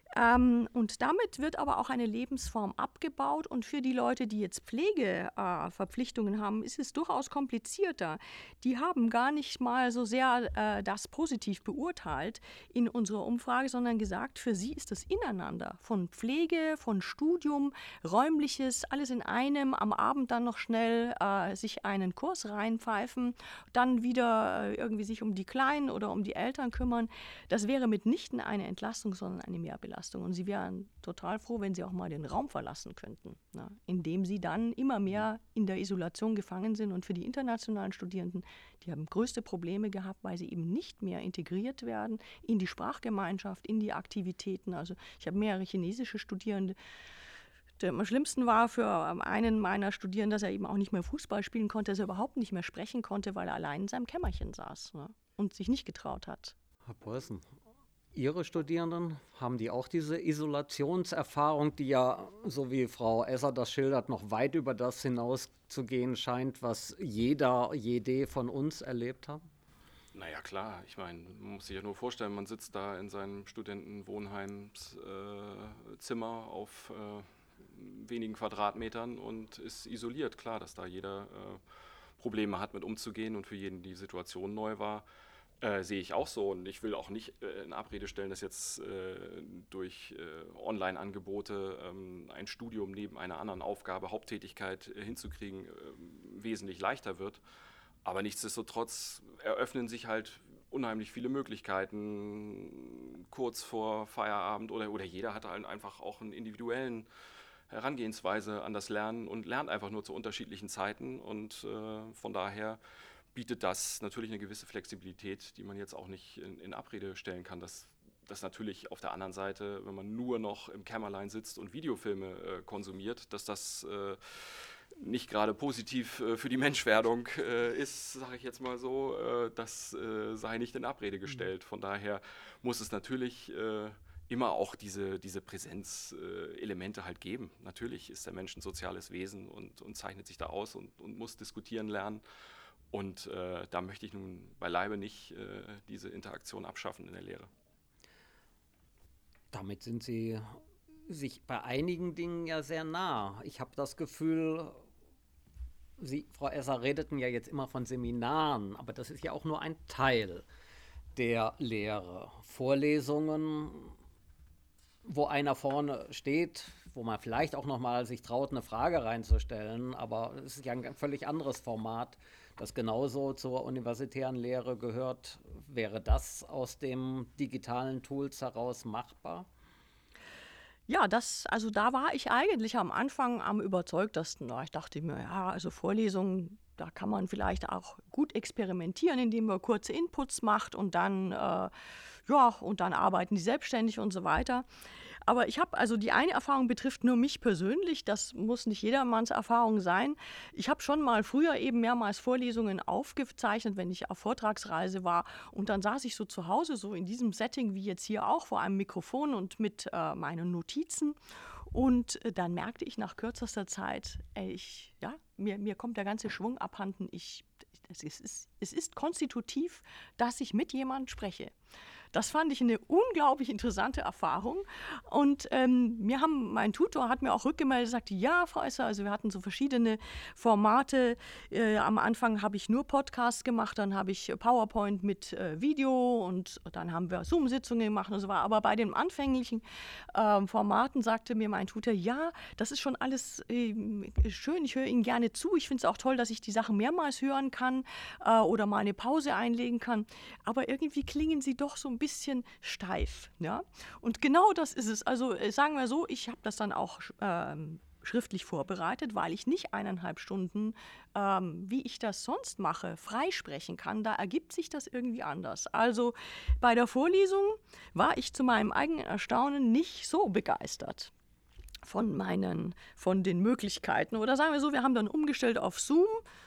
Speaker 3: Ähm, und damit wird aber auch eine Lebensform abgebaut und für die Leute, die jetzt Pflegeverpflichtungen äh, haben, ist es durchaus komplizierter. Die haben gar nicht mal so sehr äh, das positiv beurteilt in unserer Umfrage, sondern gesagt, für sie ist das Ineinander von Pflege, von Studium, Räumliches, alles in einem, am Abend dann noch schnell äh, sich einen Kurs reinpfeifen, dann wieder äh, irgendwie sich um die Kleinen oder um die Eltern kümmern. Das wäre mitnichten eine Entlastung, sondern eine Mehrbelastung. Und sie wären total froh, wenn sie auch mal den Raum verlassen könnten, ne? Indem sie dann immer mehr in der Isolation gefangen sind. Und für die internationalen Studierenden, die haben größte Probleme gehabt, weil sie eben nicht mehr integriert werden in die Sprachgemeinschaft, in die Aktivitäten. Also ich habe mehrere chinesische Studierende, Am schlimmsten war für einen meiner Studierenden, dass er eben auch nicht mehr Fußball spielen konnte, dass er überhaupt nicht mehr sprechen konnte, weil er allein in seinem Kämmerchen saß, ne? Und sich nicht getraut hat.
Speaker 1: Herr Preußen, Ihre Studierenden, haben die auch diese Isolationserfahrung, die ja, so wie Frau Esser das schildert, noch weit über das hinauszugehen scheint, was jeder, jede von uns erlebt hat?
Speaker 2: Naja, klar. Ich meine, man muss sich ja nur vorstellen, man sitzt da in seinem Studentenwohnheimszimmer äh, auf äh, wenigen Quadratmetern und ist isoliert. Klar, dass da jeder äh, Probleme hat, mit umzugehen und für jeden die Situation neu war. Äh, sehe ich auch so, und ich will auch nicht äh, in Abrede stellen, dass jetzt äh, durch äh, Online-Angebote ähm, ein Studium neben einer anderen Aufgabe, Haupttätigkeit äh, hinzukriegen, äh, wesentlich leichter wird. Aber nichtsdestotrotz eröffnen sich halt unheimlich viele Möglichkeiten kurz vor Feierabend, oder, oder jeder hat halt einfach auch einen individuellen Herangehensweise an das Lernen und lernt einfach nur zu unterschiedlichen Zeiten, und äh, von daher bietet das natürlich eine gewisse Flexibilität, die man jetzt auch nicht in, in Abrede stellen kann. Dass das natürlich auf der anderen Seite, wenn man nur noch im Kämmerlein sitzt und Videofilme äh, konsumiert, dass das äh, nicht gerade positiv äh, für die Menschwerdung äh, ist, sage ich jetzt mal so, äh, das äh, sei nicht in Abrede gestellt. Von daher muss es natürlich äh, immer auch diese, diese Präsenzelemente äh, halt geben. Natürlich ist der Mensch ein soziales Wesen und, und zeichnet sich da aus und, und muss diskutieren lernen. Und äh, da möchte ich nun beileibe nicht äh, diese Interaktion abschaffen in der Lehre.
Speaker 1: Damit sind Sie sich bei einigen Dingen ja sehr nah. Ich habe das Gefühl, Sie, Frau Esser, redeten ja jetzt immer von Seminaren, aber das ist ja auch nur ein Teil der Lehre. Vorlesungen, wo einer vorne steht, wo man vielleicht auch nochmal sich traut, eine Frage reinzustellen, aber es ist ja ein völlig anderes Format, das genauso zur universitären Lehre gehört. Wäre das aus den digitalen Tools heraus machbar?
Speaker 3: Ja, das, also da war ich eigentlich am Anfang am überzeugtesten. Ich dachte mir, ja, also Vorlesungen, da kann man vielleicht auch gut experimentieren, indem man kurze Inputs macht und dann, äh, ja, und dann arbeiten die selbstständig und so weiter. Aber ich habe, also die eine Erfahrung betrifft nur mich persönlich, das muss nicht jedermanns Erfahrung sein. Ich habe schon mal früher eben mehrmals Vorlesungen aufgezeichnet, wenn ich auf Vortragsreise war, und dann saß ich so zu Hause, so in diesem Setting wie jetzt hier auch, vor einem Mikrofon und mit äh, meinen Notizen. Und äh, dann merkte ich nach kürzester Zeit, ey, ich, ja, mir, mir kommt der ganze Schwung abhanden. Ich, es, ist, es ist konstitutiv, dass ich mit jemandem spreche. Das fand ich eine unglaublich interessante Erfahrung. Und ähm, mir haben, mein Tutor hat mir auch rückgemeldet, sagte, ja, Frau Esser, also wir hatten so verschiedene Formate. Äh, am Anfang habe ich nur Podcasts gemacht, dann habe ich PowerPoint mit äh, Video, und dann haben wir Zoom-Sitzungen gemacht und so weiter. Aber bei den anfänglichen äh, Formaten sagte mir mein Tutor, ja, das ist schon alles äh, schön, ich höre Ihnen gerne zu. Ich finde es auch toll, dass ich die Sachen mehrmals hören kann äh, oder mal eine Pause einlegen kann. Aber irgendwie klingen sie doch so ein bisschen steif. Ja? Und genau das ist es. Also sagen wir so, ich habe das dann auch ähm, schriftlich vorbereitet, weil ich nicht eineinhalb Stunden, ähm, wie ich das sonst mache, freisprechen kann. Da ergibt sich das irgendwie anders. Also bei der Vorlesung war ich zu meinem eigenen Erstaunen nicht so begeistert von meinen, von den Möglichkeiten. Oder sagen wir so, wir haben dann umgestellt auf Zoom.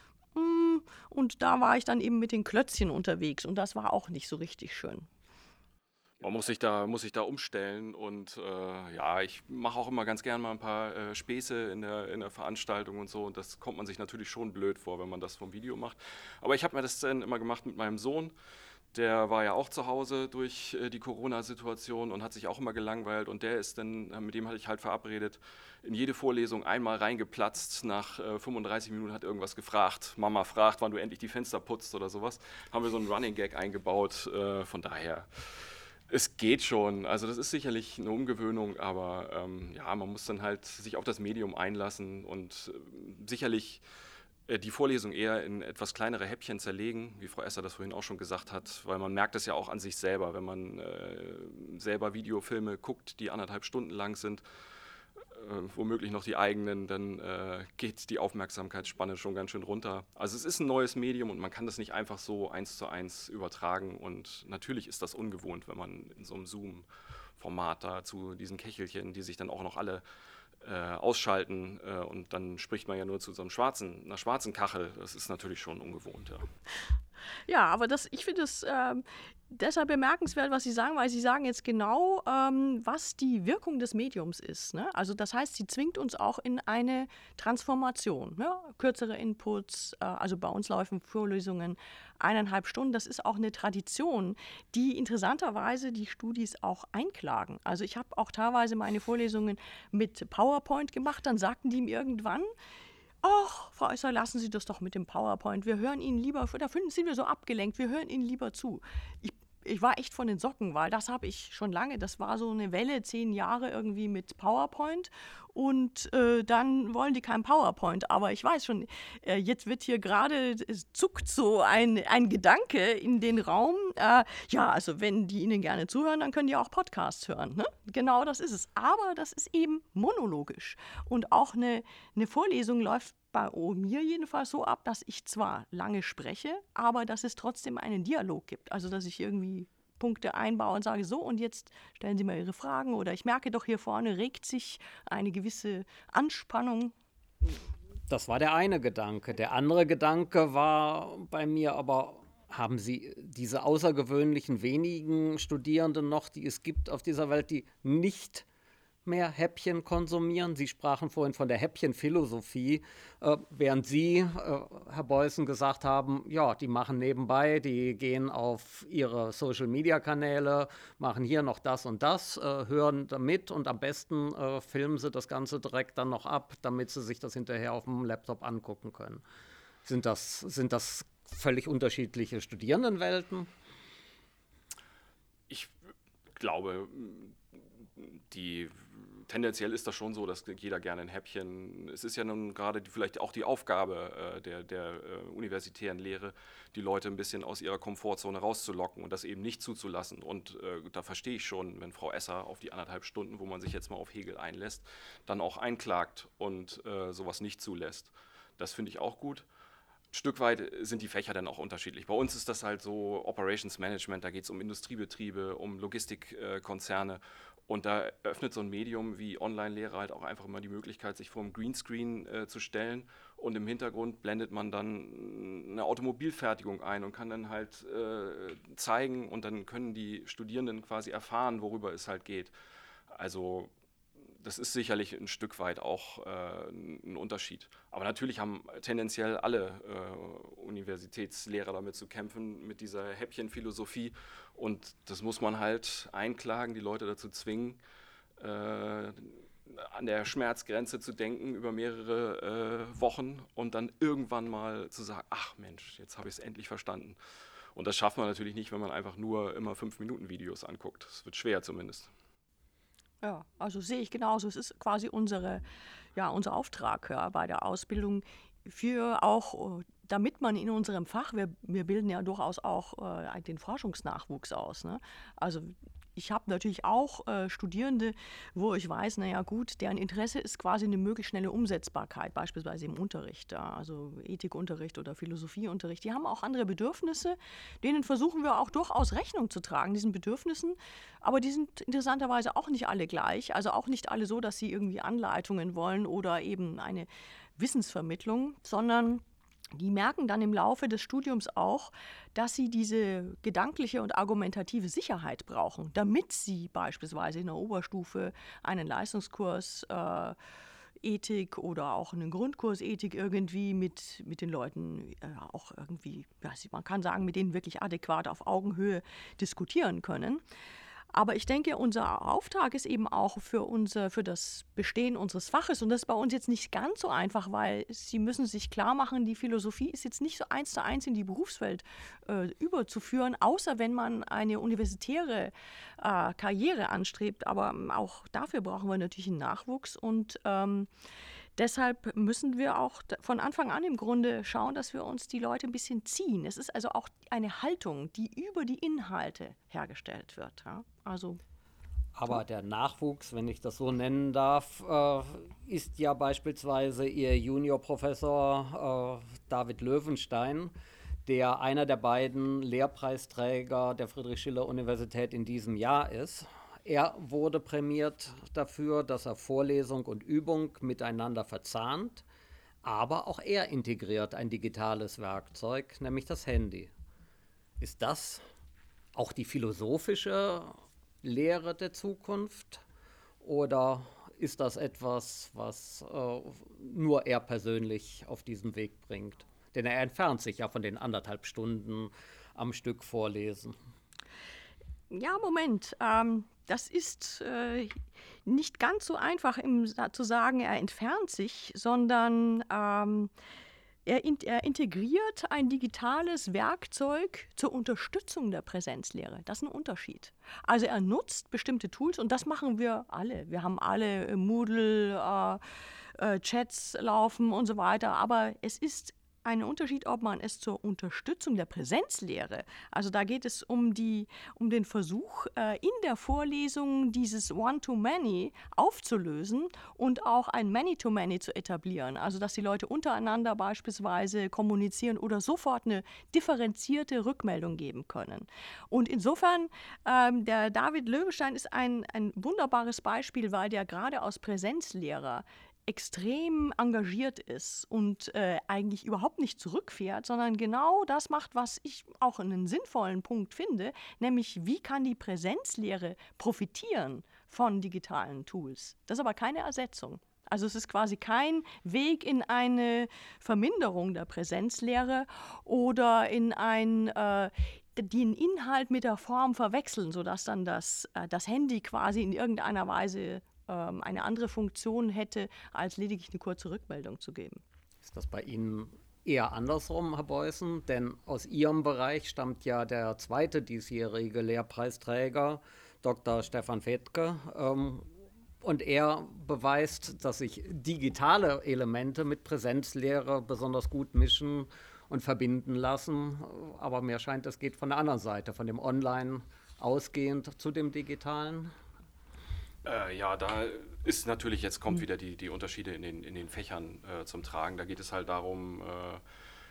Speaker 3: Und da war ich dann eben mit den Klötzchen unterwegs, und das war auch nicht so richtig schön.
Speaker 2: Man muss sich da, muss sich da umstellen, und äh, ja, ich mache auch immer ganz gern mal ein paar äh, Späße in der, in der Veranstaltung und so, und das kommt man sich natürlich schon blöd vor, wenn man das vom Video macht. Aber ich habe mir das dann immer gemacht mit meinem Sohn. Der war ja auch zu Hause durch äh, die Corona-Situation und hat sich auch immer gelangweilt, und der ist dann, mit dem hatte ich halt verabredet, in jede Vorlesung einmal reingeplatzt. Nach äh, fünfunddreißig Minuten hat irgendwas gefragt. Mama fragt, wann du endlich die Fenster putzt oder sowas. Haben wir so einen Running Gag eingebaut, äh, von daher, es geht schon. Also das ist sicherlich eine Umgewöhnung, aber ähm, ja, man muss dann halt sich auf das Medium einlassen und äh, sicherlich die Vorlesung eher in etwas kleinere Häppchen zerlegen, wie Frau Esser das vorhin auch schon gesagt hat, weil man merkt es ja auch an sich selber, wenn man äh, selber Videofilme guckt, die anderthalb Stunden lang sind, äh, womöglich noch die eigenen, dann äh, geht die Aufmerksamkeitsspanne schon ganz schön runter. Also es ist ein neues Medium, und man kann das nicht einfach so eins zu eins übertragen, und natürlich ist das ungewohnt, wenn man in so einem Zoom-Format da zu diesen Kächelchen, die sich dann auch noch alle äh, ausschalten äh, und dann spricht man ja nur zu so einem schwarzen, einer schwarzen Kachel. Das ist natürlich schon ungewohnt, ja.
Speaker 3: Ja, aber das, ich finde es ähm, deshalb bemerkenswert, was Sie sagen, weil Sie sagen jetzt genau, ähm, was die Wirkung des Mediums ist. Ne? Also das heißt, sie zwingt uns auch in eine Transformation. Ne? Kürzere Inputs, äh, also bei uns laufen Vorlesungen eineinhalb Stunden. Das ist auch eine Tradition, die interessanterweise die Studis auch einklagen. Also ich habe auch teilweise meine Vorlesungen mit PowerPoint gemacht, dann sagten die mir irgendwann, ach, Frau Esser, lassen Sie das doch mit dem PowerPoint. Wir hören Ihnen lieber, da sind wir so abgelenkt, wir hören Ihnen lieber zu. Ich, ich war echt von den Socken, weil das habe ich schon lange, das war so eine Welle, zehn Jahre irgendwie mit PowerPoint und äh, dann wollen die kein PowerPoint. Aber ich weiß schon, äh, jetzt wird hier gerade, es zuckt so ein, ein Gedanke in den Raum. Äh, ja, also wenn die Ihnen gerne zuhören, dann können die auch Podcasts hören. Ne? Genau das ist es. Aber das ist eben monologisch. Und auch eine, eine Vorlesung läuft bei mir jedenfalls so ab, dass ich zwar lange spreche, aber dass es trotzdem einen Dialog gibt. Also dass ich irgendwie Punkte einbaue und sage, so und jetzt stellen Sie mal Ihre Fragen oder ich merke doch hier vorne regt sich eine gewisse Anspannung.
Speaker 1: Das war der eine Gedanke. Der andere Gedanke war bei mir aber, haben Sie diese außergewöhnlichen wenigen Studierenden noch, die es gibt auf dieser Welt, die nicht mehr Häppchen konsumieren? Sie sprachen vorhin von der Häppchenphilosophie, äh, während Sie, äh, Herr Beußen, gesagt haben, ja, die machen nebenbei, die gehen auf ihre Social-Media-Kanäle, machen hier noch das und das, äh, hören damit und am besten äh, filmen sie das Ganze direkt dann noch ab, damit sie sich das hinterher auf dem Laptop angucken können. Sind das, sind das völlig unterschiedliche Studierendenwelten?
Speaker 2: Ich glaube, die tendenziell ist das schon so, dass jeder gerne ein Häppchen, es ist ja nun gerade vielleicht auch die Aufgabe äh, der, der äh, universitären Lehre, die Leute ein bisschen aus ihrer Komfortzone rauszulocken und das eben nicht zuzulassen. Und äh, da verstehe ich schon, wenn Frau Esser auf die anderthalb Stunden, wo man sich jetzt mal auf Hegel einlässt, dann auch einklagt und äh, sowas nicht zulässt. Das finde ich auch gut. Ein Stück weit sind die Fächer dann auch unterschiedlich. Bei uns ist das halt so Operations Management, da geht es um Industriebetriebe, um Logistikkonzerne. Und da öffnet so ein Medium wie Online-Lehre halt auch einfach immer die Möglichkeit, sich vor dem Greenscreen äh, zu stellen. Und im Hintergrund blendet man dann eine Automobilfertigung ein und kann dann halt äh, zeigen und dann können die Studierenden quasi erfahren, worüber es halt geht. Also das ist sicherlich ein Stück weit auch äh, ein Unterschied. Aber natürlich haben tendenziell alle äh, Universitätslehrer damit zu kämpfen, mit dieser Häppchenphilosophie. Und das muss man halt einklagen, die Leute dazu zwingen, äh, an der Schmerzgrenze zu denken über mehrere äh, Wochen und dann irgendwann mal zu sagen, ach Mensch, jetzt habe ich es endlich verstanden. Und das schafft man natürlich nicht, wenn man einfach nur immer fünf Minuten Videos anguckt. Das wird schwer zumindest.
Speaker 3: Ja, also sehe ich genauso. Es ist quasi unsere, ja, unser Auftrag ja, bei der Ausbildung für auch, damit man in unserem Fach, wir, wir bilden ja durchaus auch äh, den Forschungsnachwuchs aus. Ne? Also ich habe natürlich auch äh, Studierende, wo ich weiß, naja gut, deren Interesse ist quasi eine möglichst schnelle Umsetzbarkeit, beispielsweise im Unterricht, ja, also Ethikunterricht oder Philosophieunterricht. Die haben auch andere Bedürfnisse, denen versuchen wir auch durchaus Rechnung zu tragen, diesen Bedürfnissen. Aber die sind interessanterweise auch nicht alle gleich, also auch nicht alle so, dass sie irgendwie Anleitungen wollen oder eben eine Wissensvermittlung, sondern die merken dann im Laufe des Studiums auch, dass sie diese gedankliche und argumentative Sicherheit brauchen, damit sie beispielsweise in der Oberstufe einen Leistungskurs äh, Ethik oder auch einen Grundkurs Ethik irgendwie mit, mit den Leuten äh, auch irgendwie, ja, man kann sagen, mit denen wirklich adäquat auf Augenhöhe diskutieren können. Aber ich denke, unser Auftrag ist eben auch für, unser, für das Bestehen unseres Faches. Und das ist bei uns jetzt nicht ganz so einfach, weil Sie müssen sich klar machen, die Philosophie ist jetzt nicht so eins zu eins in die Berufswelt äh, überzuführen, außer wenn man eine universitäre äh, Karriere anstrebt. Aber auch dafür brauchen wir natürlich einen Nachwuchs. Und ähm, deshalb müssen wir auch von Anfang an im Grunde schauen, dass wir uns die Leute ein bisschen ziehen. Es ist also auch eine Haltung, die über die Inhalte hergestellt wird. Ja? Also,
Speaker 1: aber der Nachwuchs, wenn ich das so nennen darf, äh, ist ja beispielsweise Ihr Juniorprofessor äh, David Löwenstein, der einer der beiden Lehrpreisträger der Friedrich-Schiller-Universität in diesem Jahr ist. Er wurde prämiert dafür, dass er Vorlesung und Übung miteinander verzahnt, aber auch er integriert ein digitales Werkzeug, nämlich das Handy. Ist das auch die philosophische Lehre der Zukunft oder ist das etwas, was äh, nur er persönlich auf diesen Weg bringt? Denn er entfernt sich ja von den anderthalb Stunden am Stück Vorlesen.
Speaker 3: Ja, Moment. Ähm, das ist äh, nicht ganz so einfach im, zu sagen, er entfernt sich, sondern ähm, er, in, er integriert ein digitales Werkzeug zur Unterstützung der Präsenzlehre. Das ist ein Unterschied. Also er nutzt bestimmte Tools und das machen wir alle. Wir haben alle äh, Moodle, äh, äh, Chats laufen und so weiter, aber es ist ein Unterschied, ob man es zur Unterstützung der Präsenzlehre, also da geht es um, die, um den Versuch, äh, in der Vorlesung dieses One-to-Many aufzulösen und auch ein Many-to-Many zu etablieren, also dass die Leute untereinander beispielsweise kommunizieren oder sofort eine differenzierte Rückmeldung geben können. Und insofern, ähm, der David Löwenstein ist ein, ein wunderbares Beispiel, weil der gerade als Präsenzlehrer extrem engagiert ist und äh, eigentlich überhaupt nicht zurückfährt, sondern genau das macht, was ich auch einen sinnvollen Punkt finde, nämlich wie kann die Präsenzlehre profitieren von digitalen Tools. Das ist aber keine Ersetzung. Also es ist quasi kein Weg in eine Verminderung der Präsenzlehre oder in ein äh, den Inhalt mit der Form verwechseln, sodass dann das, äh, das Handy quasi in irgendeiner Weise eine andere Funktion hätte, als lediglich eine kurze Rückmeldung zu geben.
Speaker 1: Ist das bei Ihnen eher andersrum, Herr Beußen? Denn aus Ihrem Bereich stammt ja der zweite diesjährige Lehrpreisträger, Doktor Stefan Fethke. Ähm, und er beweist, dass sich digitale Elemente mit Präsenzlehre besonders gut mischen und verbinden lassen. Aber mir scheint, es geht von der anderen Seite, von dem Online ausgehend zu dem Digitalen.
Speaker 2: Äh, ja, da ist natürlich, jetzt kommt wieder die, die Unterschiede in den, in den Fächern äh, zum Tragen. Da geht es halt darum, äh,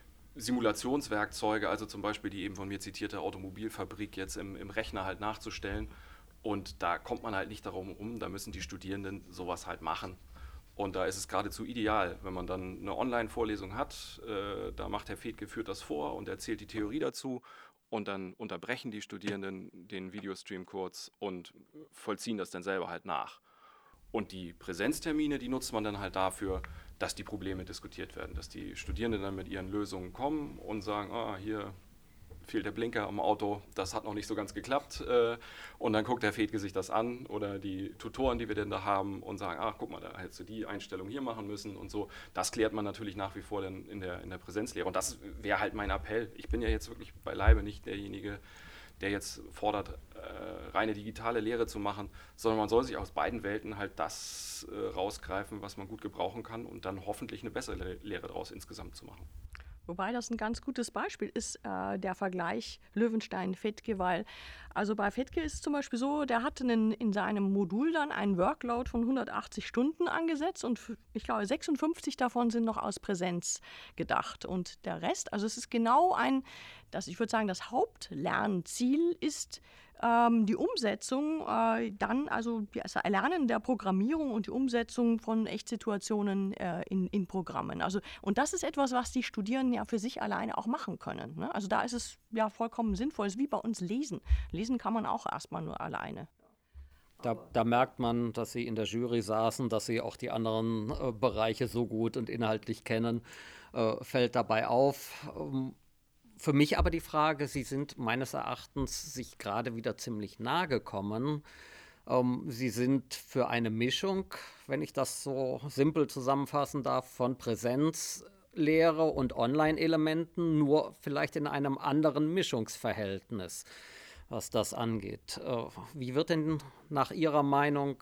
Speaker 2: Simulationswerkzeuge, also zum Beispiel die eben von mir zitierte Automobilfabrik jetzt im, im Rechner halt nachzustellen. Und da kommt man halt nicht darum um, da müssen die Studierenden sowas halt machen. Und da ist es geradezu ideal, wenn man dann eine Online-Vorlesung hat, äh, da macht Herr Fethke, führt das vor und erzählt die Theorie dazu. Und dann unterbrechen die Studierenden den Videostream kurz und vollziehen das dann selber halt nach. Und die Präsenztermine, die nutzt man dann halt dafür, dass die Probleme diskutiert werden, dass die Studierenden dann mit ihren Lösungen kommen und sagen, ah, hier fehlt der Blinker am Auto, das hat noch nicht so ganz geklappt. Und dann guckt der Fethke sich das an oder die Tutoren, die wir denn da haben und sagen, ach, guck mal, da hättest du die Einstellung hier machen müssen und so. Das klärt man natürlich nach wie vor dann in der, in der Präsenzlehre. Und das wäre halt mein Appell. Ich bin ja jetzt wirklich beileibe nicht derjenige, der jetzt fordert, äh, reine digitale Lehre zu machen, sondern man soll sich aus beiden Welten halt das äh, rausgreifen, was man gut gebrauchen kann und dann hoffentlich eine bessere Lehre daraus insgesamt zu machen.
Speaker 3: Wobei das ein ganz gutes Beispiel ist, äh, der Vergleich Löwenstein-Fethke, weil also bei Fethke ist es zum Beispiel so, der hat einen, in seinem Modul dann einen Workload von hundertachtzig Stunden angesetzt und ich glaube sechsundfünfzig davon sind noch aus Präsenz gedacht und der Rest, also es ist genau ein, das, ich würde sagen, das Hauptlernziel ist ähm, die Umsetzung, äh, dann also das Erlernen der Programmierung und die Umsetzung von Echtsituationen äh, in, in Programmen. Also, und das ist etwas, was die Studierenden ja für sich alleine auch machen können. Ne? Also da ist es ja vollkommen sinnvoll. Es ist wie bei uns Lesen. Lesen kann man auch erstmal nur alleine.
Speaker 1: Da, da merkt man, dass Sie in der Jury saßen, dass Sie auch die anderen äh, Bereiche so gut und inhaltlich kennen, äh, fällt dabei auf. Ähm, Für mich aber die Frage, Sie sind meines Erachtens sich gerade wieder ziemlich nahe gekommen. Ähm, Sie sind für eine Mischung, wenn ich das so simpel zusammenfassen darf, von Präsenzlehre und Online-Elementen, nur vielleicht in einem anderen Mischungsverhältnis, was das angeht. Äh, wie wird denn nach Ihrer Meinung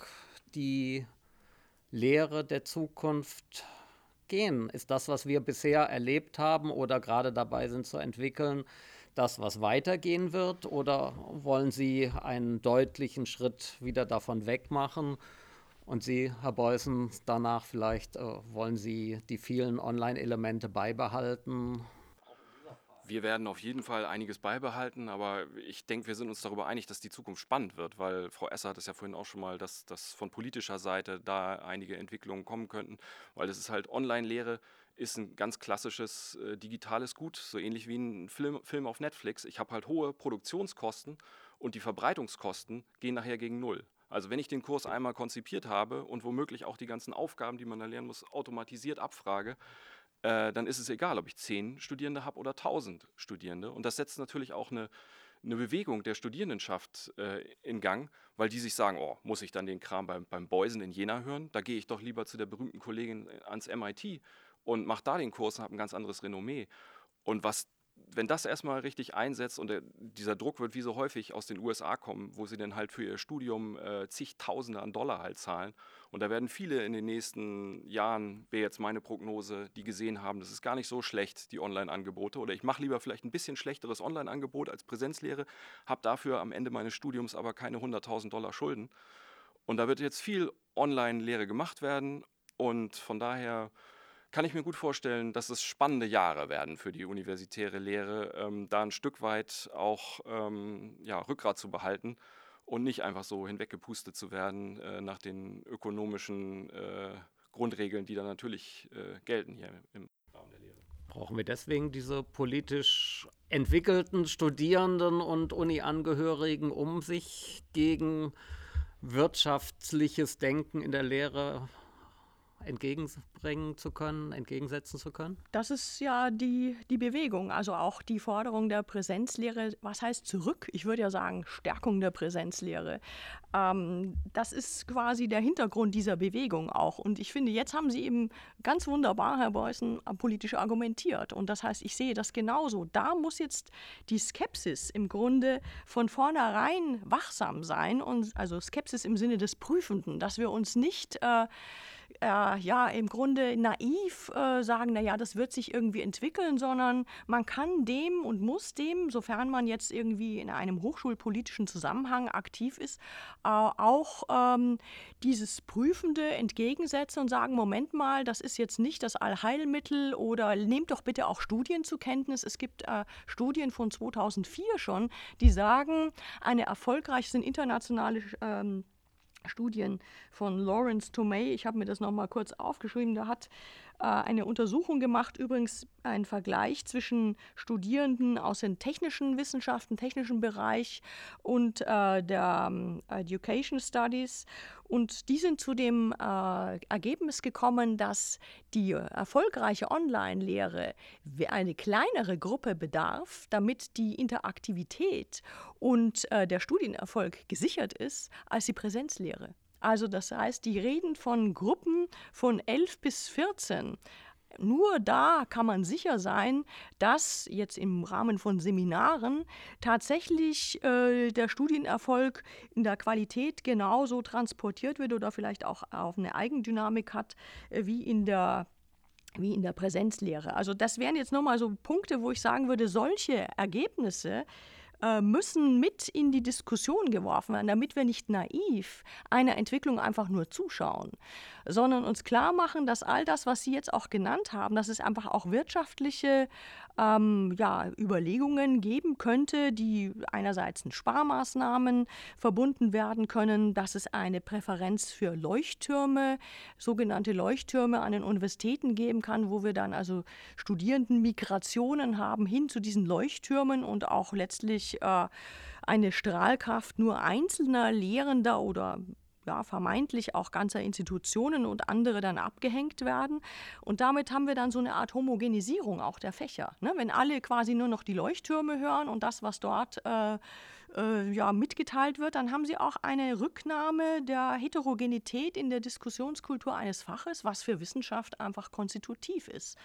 Speaker 1: die Lehre der Zukunft gehen? Ist das, was wir bisher erlebt haben oder gerade dabei sind zu entwickeln, das, was weitergehen wird? Oder wollen Sie einen deutlichen Schritt wieder davon wegmachen? Und Sie, Herr Beußen, danach vielleicht äh, wollen Sie die vielen Online-Elemente beibehalten?
Speaker 2: Wir werden auf jeden Fall einiges beibehalten, aber ich denke, wir sind uns darüber einig, dass die Zukunft spannend wird, weil Frau Esser hat es ja vorhin auch schon mal, dass, dass von politischer Seite da einige Entwicklungen kommen könnten, weil es ist halt Online-Lehre, ist ein ganz klassisches äh, digitales Gut, so ähnlich wie ein Film, Film auf Netflix. Ich habe halt hohe Produktionskosten und die Verbreitungskosten gehen nachher gegen Null. Also wenn ich den Kurs einmal konzipiert habe und womöglich auch die ganzen Aufgaben, die man da lernen muss, automatisiert abfrage, Äh, dann ist es egal, ob ich zehn Studierende habe oder tausend Studierende. Und das setzt natürlich auch eine, eine Bewegung der Studierendenschaft äh, in Gang, weil die sich sagen, oh, muss ich dann den Kram beim, beim Beusen in Jena hören? Da gehe ich doch lieber zu der berühmten Kollegin ans M I T und mache da den Kurs und habe ein ganz anderes Renommee. Und was, wenn das erstmal richtig einsetzt und der, dieser Druck wird wie so häufig aus den U S A kommen, wo sie dann halt für ihr Studium äh, zigtausende an Dollar halt zahlen. Und da werden viele in den nächsten Jahren, wäre jetzt meine Prognose, die gesehen haben, das ist gar nicht so schlecht, die Online-Angebote. Oder ich mache lieber vielleicht ein bisschen schlechteres Online-Angebot als Präsenzlehre, habe dafür am Ende meines Studiums aber keine hunderttausend Dollar Schulden. Und da wird jetzt viel Online-Lehre gemacht werden. Und von daher kann ich mir gut vorstellen, dass es spannende Jahre werden für die universitäre Lehre, ähm, da ein Stück weit auch ähm, ja, Rückgrat zu behalten und nicht einfach so hinweggepustet zu werden äh, nach den ökonomischen äh, Grundregeln, die da natürlich äh, gelten hier im Rahmen der Lehre.
Speaker 1: Brauchen wir deswegen diese politisch entwickelten Studierenden und Uni-Angehörigen, um sich gegen wirtschaftliches Denken in der Lehre entgegenbringen zu können, entgegensetzen zu können?
Speaker 3: Das ist ja die, die Bewegung, also auch die Forderung der Präsenzlehre. Was heißt zurück? Ich würde ja sagen Stärkung der Präsenzlehre. Ähm, das ist quasi der Hintergrund dieser Bewegung auch. Und ich finde, jetzt haben Sie eben ganz wunderbar, Herr Beußen, politisch argumentiert. Und das heißt, ich sehe das genauso. Da muss jetzt die Skepsis im Grunde von vornherein wachsam sein. Und also Skepsis im Sinne des Prüfenden, dass wir uns nicht äh, Äh, ja, im Grunde naiv äh, sagen, naja, das wird sich irgendwie entwickeln, sondern man kann dem und muss dem, sofern man jetzt irgendwie in einem hochschulpolitischen Zusammenhang aktiv ist, äh, auch ähm, dieses Prüfende entgegensetzen und sagen, Moment mal, das ist jetzt nicht das Allheilmittel oder nehmt doch bitte auch Studien zur Kenntnis. Es gibt äh, Studien von zweitausendvier schon, die sagen, eine erfolgreiche, sind internationale ähm, Studien von Lawrence Tomei, ich habe mir das nochmal kurz aufgeschrieben, der hat äh, eine Untersuchung gemacht, übrigens ein Vergleich zwischen Studierenden aus den technischen Wissenschaften, technischen Bereich und äh, der ähm, Education Studies, und die sind zu dem äh, Ergebnis gekommen, dass die erfolgreiche Online-Lehre eine kleinere Gruppe bedarf, damit die Interaktivität und äh, der Studienerfolg gesichert ist, als die Präsenzlehre. Also das heißt, die reden von Gruppen von elf bis vierzehn. Nur da kann man sicher sein, dass jetzt im Rahmen von Seminaren tatsächlich äh, der Studienerfolg in der Qualität genauso transportiert wird oder vielleicht auch auf eine Eigendynamik hat, äh, wie in der wie in der Präsenzlehre. Also das wären jetzt nochmal so Punkte, wo ich sagen würde, solche Ergebnisse äh, müssen mit in die Diskussion geworfen werden, damit wir nicht naiv einer Entwicklung einfach nur zuschauen, sondern uns klar machen, dass all das, was Sie jetzt auch genannt haben, dass es einfach auch wirtschaftliche ähm, ja, Überlegungen geben könnte, die einerseits mit Sparmaßnahmen verbunden werden können, dass es eine Präferenz für Leuchttürme, sogenannte Leuchttürme an den Universitäten geben kann, wo wir dann also Studierendenmigrationen haben hin zu diesen Leuchttürmen und auch letztlich äh, eine Strahlkraft nur einzelner Lehrender oder ja, vermeintlich auch ganzer Institutionen und andere dann abgehängt werden. Und damit haben wir dann so eine Art Homogenisierung auch der Fächer. Ne? Wenn alle quasi nur noch die Leuchttürme hören und das, was dort äh, äh, ja, mitgeteilt wird, dann haben sie auch eine Rücknahme der Heterogenität in der Diskussionskultur eines Faches, was für Wissenschaft einfach konstitutiv ist.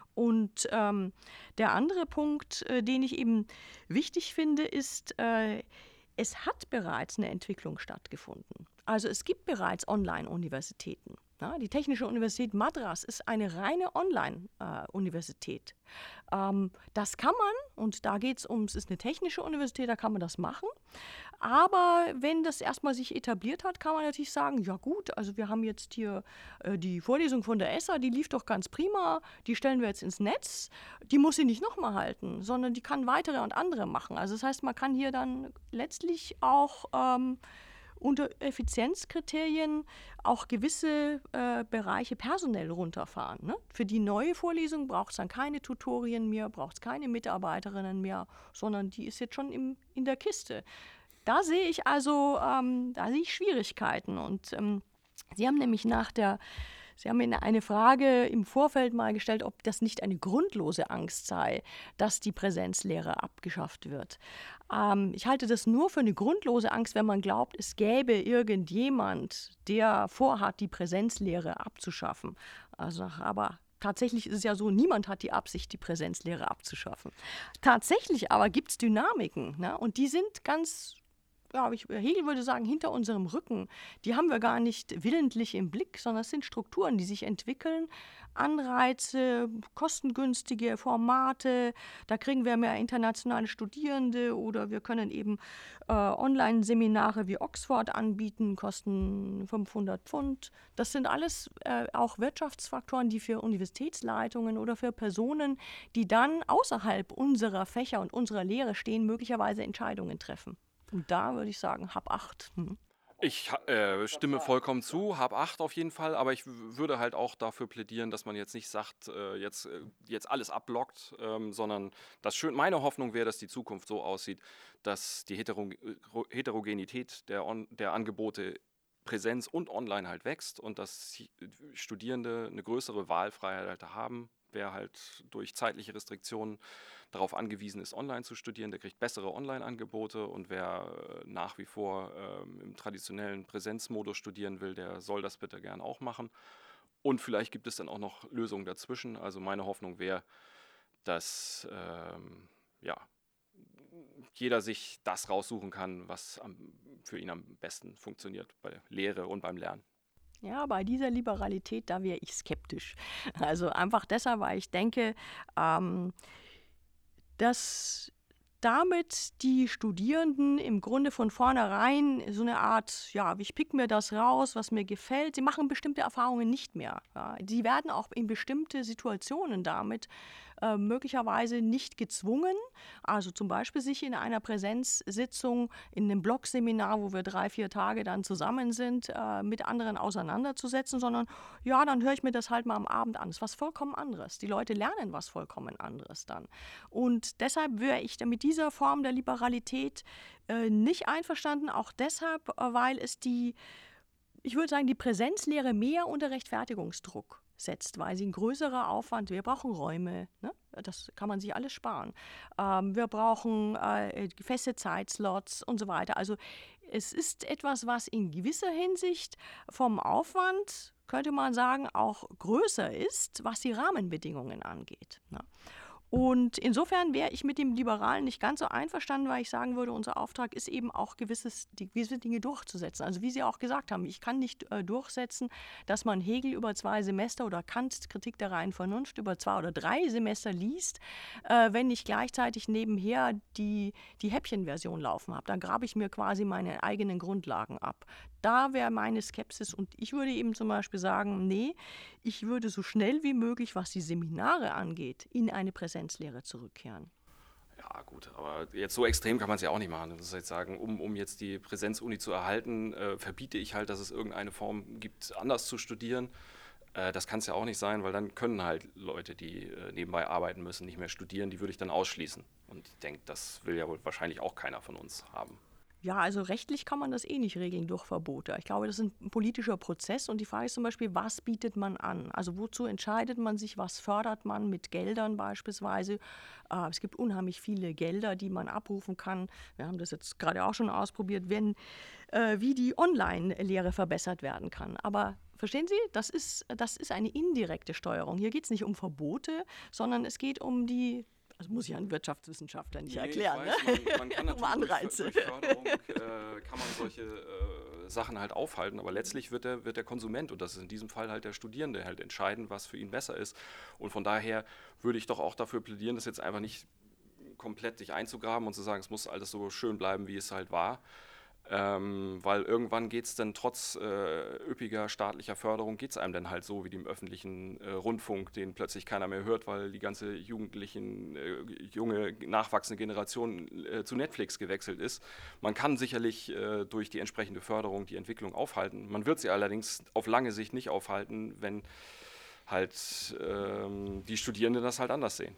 Speaker 3: Und ähm, der andere Punkt, äh, den ich eben wichtig finde, ist, äh, es hat bereits eine Entwicklung stattgefunden. Also es gibt bereits Online-Universitäten. Ja, die Technische Universität Madras ist eine reine Online-Universität. Äh, ähm, das kann man, und da geht es um, es ist eine technische Universität, da kann man das machen. Aber wenn das erstmal sich etabliert hat, kann man natürlich sagen, ja gut, also wir haben jetzt hier äh, die Vorlesung von der E S S A, die lief doch ganz prima, die stellen wir jetzt ins Netz, die muss sie nicht nochmal halten, sondern die kann weitere und andere machen. Also das heißt, man kann hier dann letztlich auch ähm, unter Effizienzkriterien auch gewisse äh, Bereiche personell runterfahren. Ne? Für die neue Vorlesung braucht es dann keine Tutorien mehr, braucht es keine Mitarbeiterinnen mehr, sondern die ist jetzt schon im, in der Kiste. Da sehe ich also ähm, da sehe ich Schwierigkeiten. Und ähm, Sie haben nämlich nach der Sie haben mir eine Frage im Vorfeld mal gestellt, ob das nicht eine grundlose Angst sei, dass die Präsenzlehre abgeschafft wird. Ähm, ich halte das nur für eine grundlose Angst, wenn man glaubt, es gäbe irgendjemand, der vorhat, die Präsenzlehre abzuschaffen. Also, aber tatsächlich ist es ja so, niemand hat die Absicht, die Präsenzlehre abzuschaffen. Tatsächlich aber gibt es Dynamiken, ne? Und die sind ganz... Ja, ich, Hegel würde sagen, hinter unserem Rücken, die haben wir gar nicht willentlich im Blick, sondern es sind Strukturen, die sich entwickeln, Anreize, kostengünstige Formate, da kriegen wir mehr internationale Studierende oder wir können eben äh, Online-Seminare wie Oxford anbieten, kosten fünfhundert Pfund. Das sind alles äh, auch Wirtschaftsfaktoren, die für Universitätsleitungen oder für Personen, die dann außerhalb unserer Fächer und unserer Lehre stehen, möglicherweise Entscheidungen treffen. Und da würde ich sagen, hab acht. Hm.
Speaker 2: Ich äh, stimme vollkommen zu, hab acht auf jeden Fall, aber ich w- würde halt auch dafür plädieren, dass man jetzt nicht sagt, äh, jetzt, äh, jetzt alles abblockt, ähm, sondern das schön, meine Hoffnung wäre, dass die Zukunft so aussieht, dass die Hetero- Heterogenität der, On- der Angebote Präsenz und online halt wächst und dass Studierende eine größere Wahlfreiheit halt haben. Wer halt durch zeitliche Restriktionen darauf angewiesen ist, online zu studieren, der kriegt bessere Online-Angebote und wer äh, nach wie vor ähm, im traditionellen Präsenzmodus studieren will, der soll das bitte gern auch machen. Und vielleicht gibt es dann auch noch Lösungen dazwischen. Also meine Hoffnung wäre, dass ähm, ja, jeder sich das raussuchen kann, was am, für ihn am besten funktioniert bei Lehre und beim Lernen.
Speaker 3: Ja, bei dieser Liberalität, da wäre ich skeptisch. Also einfach deshalb, weil ich denke, ähm, dass damit die Studierenden im Grunde von vornherein so eine Art, ja, ich pick mir das raus, was mir gefällt. Sie machen bestimmte Erfahrungen nicht mehr. Ja. Sie werden auch in bestimmte Situationen damit äh, möglicherweise nicht gezwungen, also zum Beispiel sich in einer Präsenzsitzung, in einem Blogseminar, wo wir drei, vier Tage dann zusammen sind, äh, mit anderen auseinanderzusetzen, sondern ja, dann höre ich mir das halt mal am Abend an. Das ist was vollkommen anderes. Die Leute lernen was vollkommen anderes dann. Und deshalb wäre ich mit dieser Form der Liberalität äh, nicht einverstanden, auch deshalb, äh, weil es die, ich würde sagen, die Präsenzlehre mehr unter Rechtfertigungsdruck setzt, weil sie ein größerer Aufwand, wir brauchen Räume, ne? Das kann man sich alles sparen. Ähm, wir brauchen äh, feste Zeitslots und so weiter. Also es ist etwas, was in gewisser Hinsicht vom Aufwand, könnte man sagen, auch größer ist, was die Rahmenbedingungen angeht, ne? Und insofern wäre ich mit dem Liberalen nicht ganz so einverstanden, weil ich sagen würde, unser Auftrag ist eben auch gewisses, die, gewisse Dinge durchzusetzen. Also wie Sie auch gesagt haben, ich kann nicht äh, durchsetzen, dass man Hegel über zwei Semester oder Kant, Kritik der reinen Vernunft, über zwei oder drei Semester liest, äh, wenn ich gleichzeitig nebenher die, die Häppchenversion laufen habe. Dann grabe ich mir quasi meine eigenen Grundlagen ab. Da wäre meine Skepsis und ich würde eben zum Beispiel sagen, nee, ich würde so schnell wie möglich, was die Seminare angeht, in eine Präsenzlehre zurückkehren.
Speaker 2: Ja gut, aber jetzt so extrem kann man es ja auch nicht machen. Das ist jetzt sagen, um, um jetzt die Präsenzuni zu erhalten, äh, verbiete ich halt, dass es irgendeine Form gibt, anders zu studieren. Äh, das kann es ja auch nicht sein, weil dann können halt Leute, die äh, nebenbei arbeiten müssen, nicht mehr studieren. Die würde ich dann ausschließen. Und ich denke, das will ja wohl wahrscheinlich auch keiner von uns haben.
Speaker 3: Ja, also rechtlich kann man das eh nicht regeln durch Verbote. Ich glaube, das ist ein politischer Prozess und die Frage ist zum Beispiel, was bietet man an? Also wozu entscheidet man sich, was fördert man mit Geldern beispielsweise? Äh, es gibt unheimlich viele Gelder, die man abrufen kann. Wir haben das jetzt gerade auch schon ausprobiert, wenn, äh, wie die Online-Lehre verbessert werden kann. Aber verstehen Sie, das ist, das ist eine indirekte Steuerung. Hier geht es nicht um Verbote, sondern es geht um die Also muss ja ein Wirtschaftswissenschaftler nicht
Speaker 2: Nee,
Speaker 3: erklären,
Speaker 2: ich weiß,
Speaker 3: ne?
Speaker 2: man, man kann
Speaker 3: Um
Speaker 2: natürlich
Speaker 3: Anreize.
Speaker 2: durch, durch Förderung äh, kann man solche äh, Sachen halt aufhalten, aber letztlich wird der, wird der Konsument, und das ist in diesem Fall halt der Studierende, halt entscheiden, was für ihn besser ist. Und von daher würde ich doch auch dafür plädieren, das jetzt einfach nicht komplett sich einzugraben und zu sagen, es muss alles so schön bleiben, wie es halt war. Ähm, weil irgendwann geht es dann trotz äh, üppiger staatlicher Förderung, geht es einem dann halt so wie dem öffentlichen äh, Rundfunk, den plötzlich keiner mehr hört, weil die ganze jugendlichen, äh, junge, nachwachsende Generation äh, zu Netflix gewechselt ist. Man kann sicherlich äh, durch die entsprechende Förderung die Entwicklung aufhalten. Man wird sie allerdings auf lange Sicht nicht aufhalten, wenn halt ähm, die Studierenden das halt anders sehen.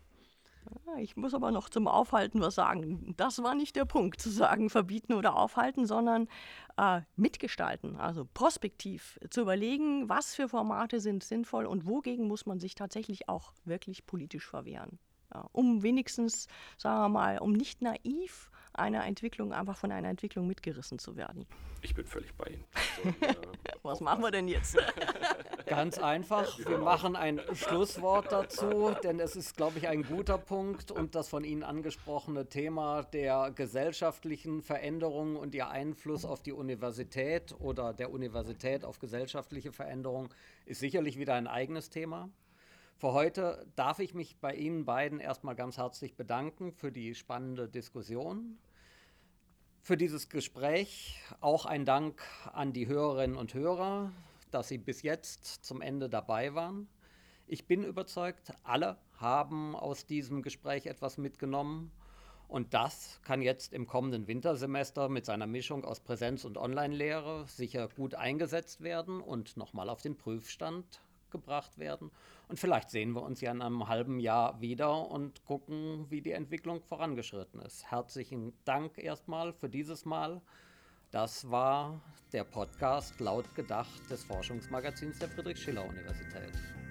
Speaker 3: Ich muss aber noch zum Aufhalten was sagen. Das war nicht der Punkt, zu sagen, verbieten oder aufhalten, sondern äh, mitgestalten, also prospektiv zu überlegen, was für Formate sind sinnvoll und wogegen muss man sich tatsächlich auch wirklich politisch verwehren. Ja, um wenigstens, sagen wir mal, um nicht naiv einer Entwicklung, einfach von einer Entwicklung mitgerissen zu werden.
Speaker 2: Ich bin völlig bei Ihnen. Also, äh,
Speaker 3: Was machen wir denn jetzt?
Speaker 1: Ganz einfach, wir machen ein Schlusswort dazu, denn es ist, glaube ich, ein guter Punkt und das von Ihnen angesprochene Thema der gesellschaftlichen Veränderung und ihr Einfluss auf die Universität oder der Universität auf gesellschaftliche Veränderung ist sicherlich wieder ein eigenes Thema. Für heute darf ich mich bei Ihnen beiden erstmal ganz herzlich bedanken für die spannende Diskussion, für dieses Gespräch. Auch ein Dank an die Hörerinnen und Hörer, dass Sie bis jetzt zum Ende dabei waren. Ich bin überzeugt, alle haben aus diesem Gespräch etwas mitgenommen. Und das kann jetzt im kommenden Wintersemester mit seiner Mischung aus Präsenz- und Online-Lehre sicher gut eingesetzt werden und nochmal auf den Prüfstand gebracht werden. Und vielleicht sehen wir uns ja in einem halben Jahr wieder und gucken, wie die Entwicklung vorangeschritten ist. Herzlichen Dank erstmal für dieses Mal. Das war der Podcast Laut gedacht des Forschungsmagazins der Friedrich-Schiller-Universität.